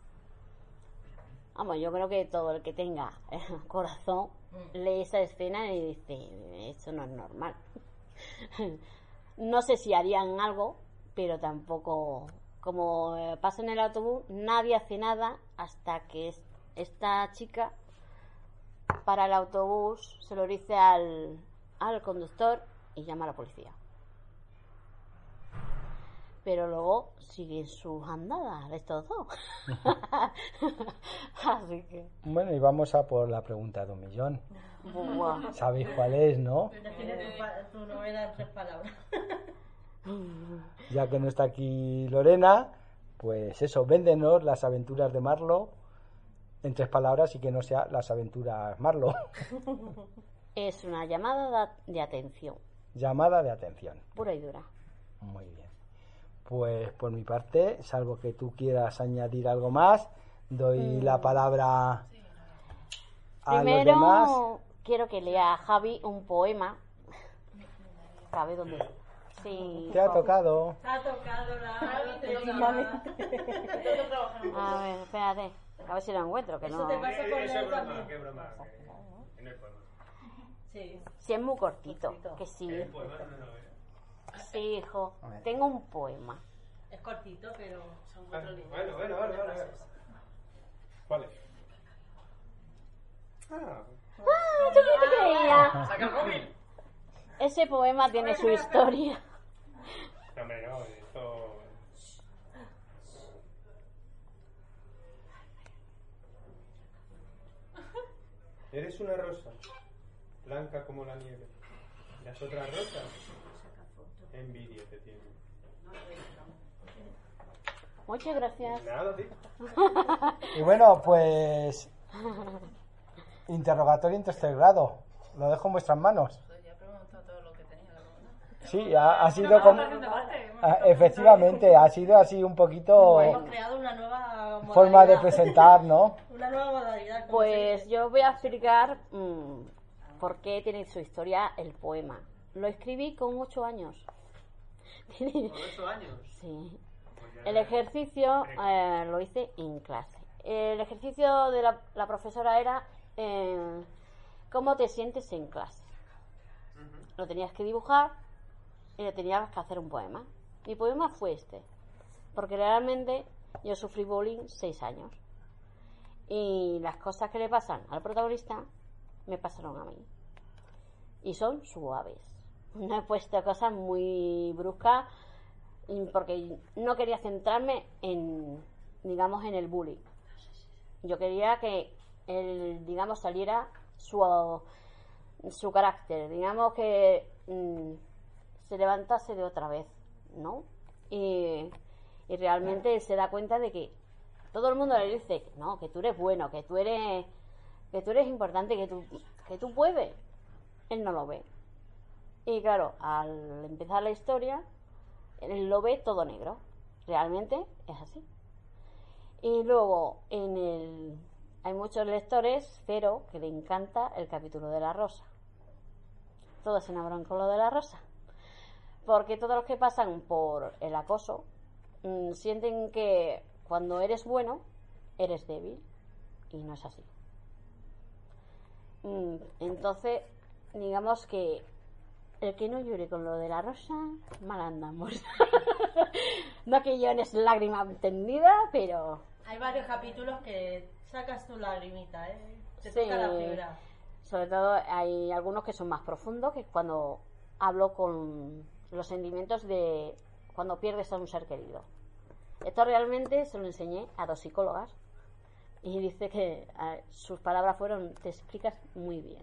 Vamos, yo creo que todo el que tenga corazón lee esa escena y dice, esto no es normal. No sé si harían algo, pero tampoco, como pasa en el autobús, nadie hace nada hasta que esta chica para el autobús, se lo dice al conductor y llama a la policía. pero luego siguen sus andadas estos dos. Así que...
Bueno, y vamos a por la pregunta de 1.000.000.
Buah.
¿Sabéis cuál es, no?
Define tu novela en 3 palabras.
Ya que no está aquí Lorena, pues eso, véndenos las aventuras de Marlo en 3 palabras y que no sea las aventuras Marlo.
Es una llamada de atención,
Llamada de atención.
pura y dura.
Muy bien. Pues por mi parte, salvo que tú quieras añadir algo más, doy la palabra a los demás.
Primero quiero que lea a Javi un poema. ¿Cabe dónde? Sí.
¿Te ha tocado?
Ha tocado la...
A ver, espérate. A ver si lo encuentro, que
Eso
no.
te pasa por
Eso
leer
es broma,
también.
qué broma. Que no hay poema.
Sí.
Si es muy cortito, que sí.
El poema no es una novela.
Sí, hijo.
A ver.
Tengo un poema.
Es cortito, pero...
Son
Ah,
4 líneas.
bueno, vale. ¿Cuál es? Ah,
¡Ah, yo no te creía!
saca el móvil.
Ese poema tiene su historia.
No, hombre, no, esto... Eres una rosa, blanca como la nieve. Las otras rosas, envidia te tienen.
Muchas gracias.
Nada, tío.
Y bueno, pues interrogatorio en 3er grado. Lo dejo en vuestras manos.
Joder, ya he preguntado todo lo que tenía que preguntar.
Sí, ha sido como... Efectivamente, ha sido así un poquito
Hemos creado una nueva modalidad.
forma de presentar, ¿no?
Una nueva modalidad. como
Pues
se
yo voy a explicar por qué tiene su historia el poema. Lo escribí con 8 años.
¿Con 8 años?
Sí. El ejercicio lo hice en clase. El ejercicio de la profesora era cómo te sientes en clase. Lo tenías que dibujar y le tenías que hacer un poema. Mi poema fue este, porque realmente yo sufrí bullying 6 años. Y las cosas que le pasan al protagonista me pasaron a mí. Y son suaves. No he puesto cosas muy bruscas porque no quería centrarme en, digamos, en el bullying. Yo quería que él, digamos, saliera su carácter, digamos que se levantase de otra vez, ¿no? Y realmente él se da cuenta de que todo el mundo le dice no, que tú eres bueno, que tú eres importante, que tú puedes. Él no lo ve. Y claro, al empezar la historia, él lo ve todo negro. Realmente es así. Y luego hay muchos lectores, pero que le encanta el capítulo de la rosa. Todos se enamoran con lo de la rosa. Porque todos los que pasan por el acoso sienten que cuando eres bueno, eres débil. Y no es así. Entonces, digamos que el que no llore con lo de la rosa, mal andamos. No que llores lágrima tendida, pero...
Hay varios capítulos que sacas tu lagrimita, ¿eh? Te
Sí.
toca la fibra.
Sobre todo hay algunos que son más profundos, que es cuando hablo con los sentimientos de cuando pierdes a un ser querido. Esto realmente se lo enseñé a 2 psicólogas y dice que sus palabras fueron: te explicas muy bien.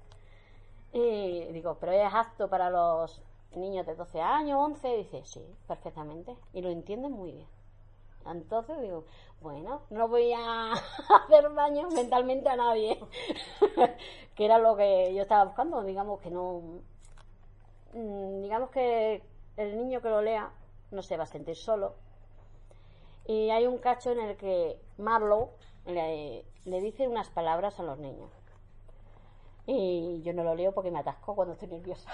Y digo, ¿pero es apto para los niños de 12 años, 11? Dice, sí, perfectamente, y lo entienden muy bien. Entonces digo, bueno, no voy a hacer daño mentalmente a nadie. Que era lo que yo estaba buscando. Digamos que no, digamos que el niño que lo lea no se va a sentir solo. Y hay un cacho en el que Marlo le dice unas palabras a los niños, y yo no lo leo porque me atasco cuando estoy nerviosa.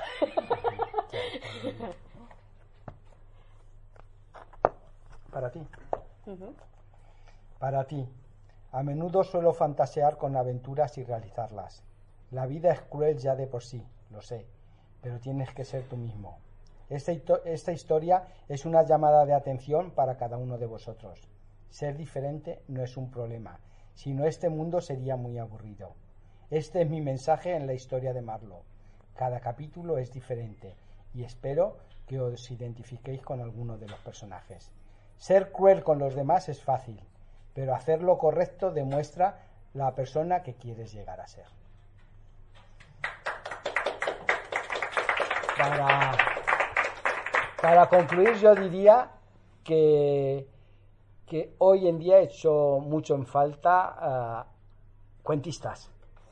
Para ti.
Uh-huh.
Para ti. A menudo suelo fantasear con aventuras y realizarlas. La vida es cruel ya de por sí, lo sé, pero tienes que ser tú mismo. Esta historia es una llamada de atención para cada uno de vosotros. Ser diferente no es un problema, sino este mundo sería muy aburrido. Este es mi mensaje en la historia de Marlo. Cada capítulo es diferente y espero que os identifiquéis con alguno de los personajes. Ser cruel con los demás es fácil, pero hacer lo correcto demuestra la persona que quieres llegar a ser. Para concluir, yo diría que hoy en día he hecho mucho en falta cuentistas,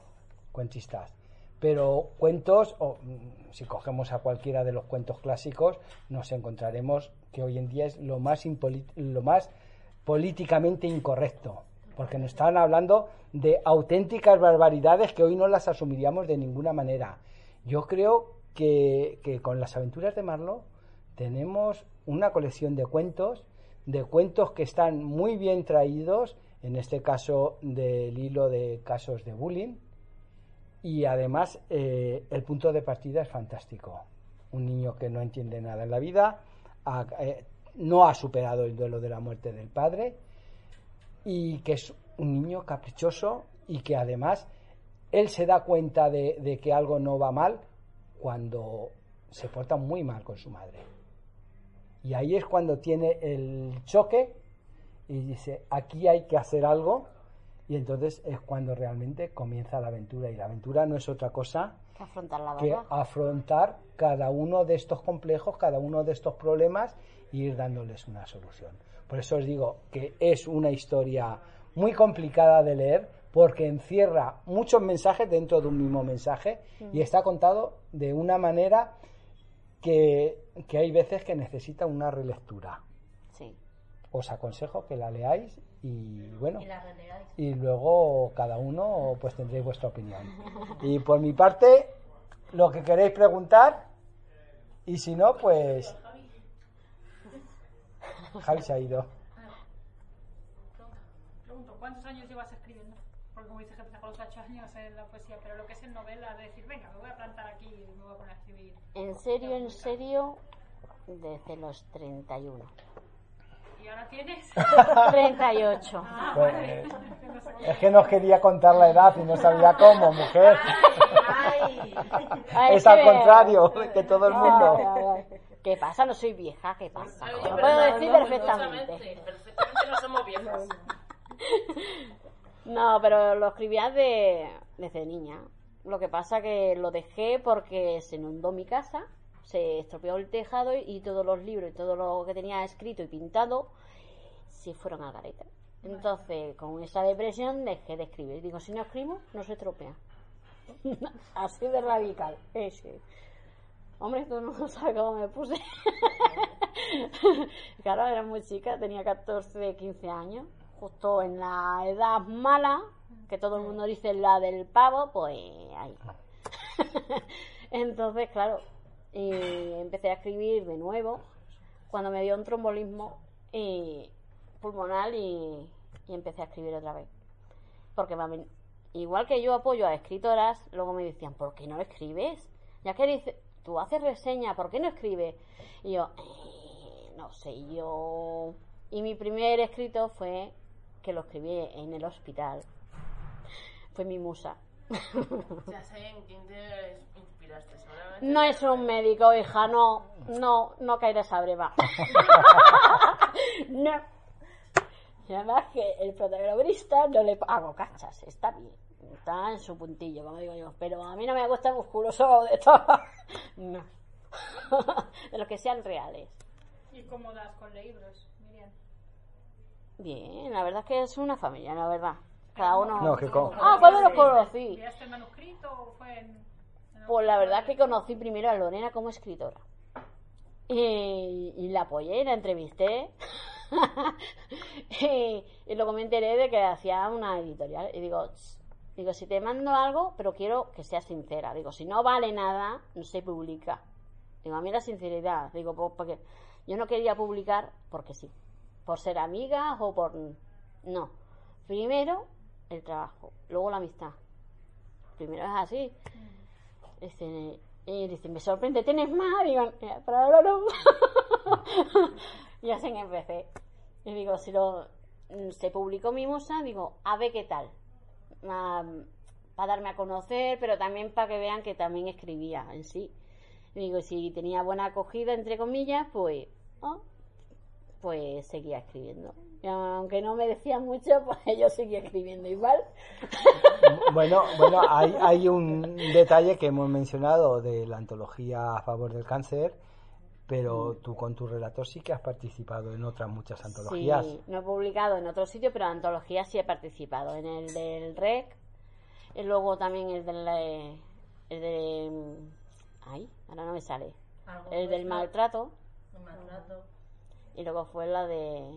pero cuentos, si cogemos a cualquiera de los cuentos clásicos, nos encontraremos que hoy en día es lo más políticamente incorrecto, porque nos están hablando de auténticas barbaridades que hoy no las asumiríamos de ninguna manera. Yo creo que con las aventuras de Marlowe tenemos una colección de cuentos que están muy bien traídos, en este caso del hilo de casos de bullying, y además el punto de partida es fantástico. Un niño que no entiende nada en la vida, no ha superado el duelo de la muerte del padre, y que es un niño caprichoso, y que además él se da cuenta de que algo no va mal cuando se porta muy mal con su madre. Y ahí es cuando tiene el choque y dice, aquí hay que hacer algo, y entonces es cuando realmente comienza la aventura. Y la aventura no es otra cosa que afrontar cada uno de estos complejos, cada uno de estos problemas, e ir dándoles una solución. Por eso os digo que es una historia muy complicada de leer, porque encierra muchos mensajes dentro de un mismo mensaje, y está contado de una manera que hay veces que necesita una relectura.
Sí.
Os aconsejo que la leáis y bueno,
y
y luego cada uno pues tendréis vuestra opinión. Y por mi parte, lo que queréis preguntar, y si no, pues Javi se ha ido.
Pregunto, ¿cuántos años llevas escribiendo? Porque como dices que te sacó los 8 años en la poesía, pero lo que es en novela, de decir, venga, me voy a plantar aquí y me voy a poner a escribir.
En serio, desde los 31.
¿Y ahora tienes?
38.
Pues, es que no quería contar la edad y no sabía cómo, mujer.
Ay,
Es al contrario que todo el mundo.
Ay. ¿Qué pasa? No soy vieja, ¿qué pasa?
Oye,
Lo
pero
puedo
no,
decir
no,
perfectamente.
Perfectamente no somos viejos.
No, pero lo escribía desde niña. Lo que pasa que lo dejé porque se inundó mi casa, se estropeó el tejado y todos los libros y todo lo que tenía escrito y pintado se fueron al garete. Entonces, con esa depresión dejé de escribir. Digo, si no escribo, no se estropea. Así de radical. Ese. Hombre, tú no sabes cómo me puse. Claro, era muy chica, tenía 14, 15 años. Justo en la edad mala, que todo el mundo dice la del pavo, pues ahí. Entonces, claro, empecé a escribir de nuevo cuando me dio un trombolismo pulmonar y empecé a escribir otra vez. Porque igual que yo apoyo a escritoras, luego me decían, ¿por qué no escribes? Ya que dices, tú haces reseña, ¿por qué no escribes? Y yo, no sé, yo... Y mi primer escrito fue que lo escribí en el hospital. Fue mi musa.
Ya sé en quién te inspiraste. Seguramente.
No es un médico, hija, no caerás esa breva. No. Y además que el protagonista no le hago cachas, está bien, está en su puntillo, como digo yo, pero a mí no me gusta musculoso de todo. No. De los que sean reales.
¿Y cómo das con libros, Miriam?
Bien, la verdad es que es una familia, la verdad. Cada uno...
No, que
¿cuándo los conocí?
¿Enviaste el manuscrito o fue en
Pues la verdad es que conocí primero a Lorena como escritora. Y la apoyé, la entrevisté. Y luego me enteré de que hacía una editorial. Y digo, si te mando algo, pero quiero que seas sincera. Digo, si no vale nada, no se publica. Digo, a mí la sinceridad. Digo, porque yo no quería publicar porque sí. Por ser amigas o por... No. Primero el trabajo, luego la amistad. Primero es así. Y dice, me sorprende, ¿tienes más? Digo, pero ahora no. Y así empecé. Y digo, si se publicó mi musa, digo, a ver qué tal. Para darme a conocer, pero también para que vean que también escribía en sí. Digo, si tenía buena acogida, entre comillas, pues seguía escribiendo. Y aunque no me decían mucho, pues yo seguía escribiendo igual.
Bueno, hay un detalle que hemos mencionado de la antología a favor del cáncer, pero tú con tus relatos sí que has participado en otras muchas antologías.
Sí, no he publicado en otro sitio, pero en antologías sí he participado. En el del REC, y luego también el de ay, ahora no me sale. El del maltrato.
El maltrato.
Y luego fue la de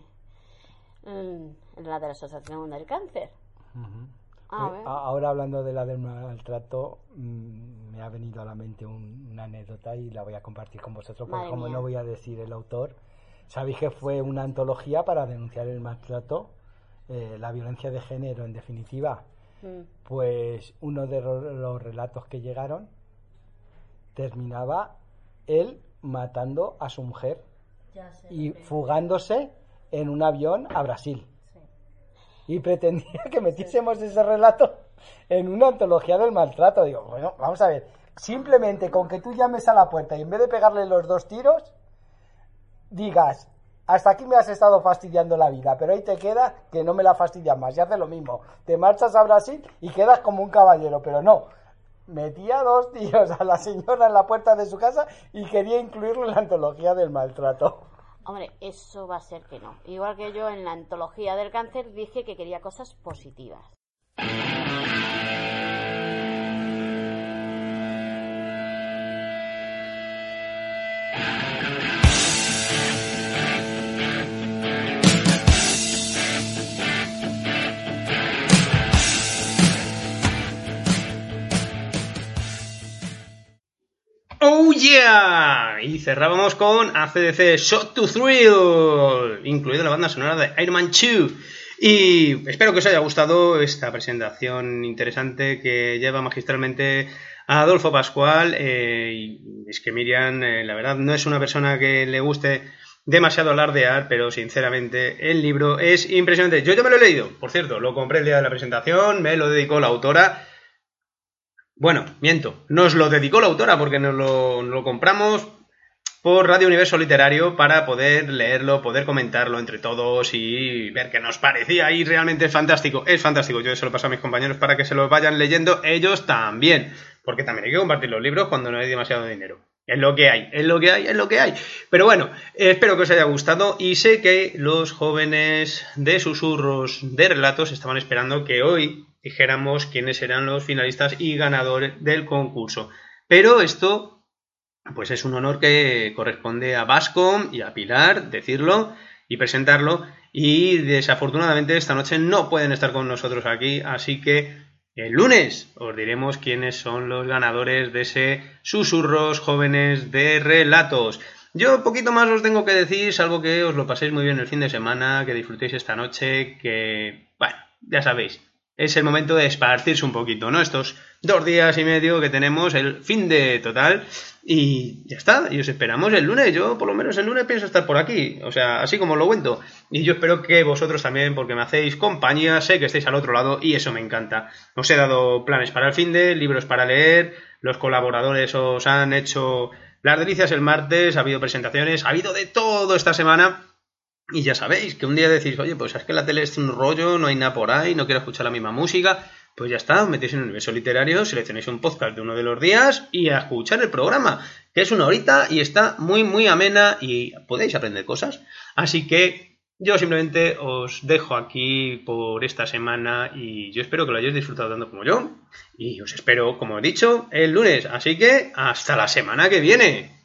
la Asociación del Cáncer.
Ahora, hablando de la del maltrato, me ha venido a la mente una anécdota y la voy a compartir con vosotros, porque como no voy a decir el autor, sabéis que fue una antología para denunciar el maltrato, la violencia de género, en definitiva. Pues uno de los relatos que llegaron terminaba él matando a su mujer y fugándose en un avión a Brasil. Y pretendía que metiésemos ese relato en una antología del maltrato. Digo, bueno, vamos a ver, simplemente con que tú llames a la puerta y en vez de pegarle los 2 tiros, digas, hasta aquí me has estado fastidiando la vida, pero ahí te quedas, que no me la fastidias más, y haces lo mismo, te marchas a Brasil y quedas como un caballero, pero no, metía 2 tiros a la señora en la puerta de su casa y quería incluirlo en la antología del maltrato.
Hombre, eso va a ser que no. Igual que yo en la antología del cáncer dije que quería cosas positivas.
¡Oh yeah! Y cerrábamos con AC/DC Shot to Thrill, incluida la banda sonora de Iron Man 2. Y espero que os haya gustado esta presentación interesante que lleva magistralmente a Adolfo Pascual. Y es que Miriam, la verdad, no es una persona que le guste demasiado alardear, pero sinceramente el libro es impresionante. Yo ya me lo he leído, por cierto, lo compré el día de la presentación, me lo dedicó la autora. Bueno, miento, nos lo dedicó la autora porque nos lo compramos por Radio Universo Literario para poder leerlo, poder comentarlo entre todos y ver qué nos parecía. Y realmente es fantástico, yo se lo paso a mis compañeros para que se lo vayan leyendo ellos también, porque también hay que compartir los libros cuando no hay demasiado dinero. Es lo que hay. Pero bueno, espero que os haya gustado y sé que los jóvenes de Susurros de Relatos estaban esperando que hoy dijéramos quiénes eran los finalistas y ganadores del concurso. Pero esto, pues es un honor que corresponde a Bascom y a Pilar decirlo y presentarlo. Y desafortunadamente esta noche no pueden estar con nosotros aquí, así que el lunes os diremos quiénes son los ganadores de ese Susurros Jóvenes de Relatos. Yo poquito más os tengo que decir, salvo que os lo paséis muy bien el fin de semana, que disfrutéis esta noche, que, bueno, ya sabéis, es el momento de esparcirse un poquito, ¿no? Estos 2 días y medio que tenemos, el fin de total, y ya está, y os esperamos el lunes. Yo por lo menos el lunes pienso estar por aquí, o sea, así como lo cuento, y yo espero que vosotros también, porque me hacéis compañía, sé que estáis al otro lado y eso me encanta. Os he dado planes para el fin de, libros para leer, los colaboradores os han hecho las delicias el martes, ha habido presentaciones, ha habido de todo esta semana. Y ya sabéis que un día decís, oye, pues es que la tele es un rollo, no hay nada por ahí, no quiero escuchar la misma música. Pues ya está, os metéis en el Universo Literario, seleccionáis un podcast de uno de los días y a escuchar el programa, que es 1 horita y está muy, muy amena y podéis aprender cosas. Así que yo simplemente os dejo aquí por esta semana y yo espero que lo hayáis disfrutado tanto como yo. Y os espero, como he dicho, el lunes. Así que hasta la semana que viene.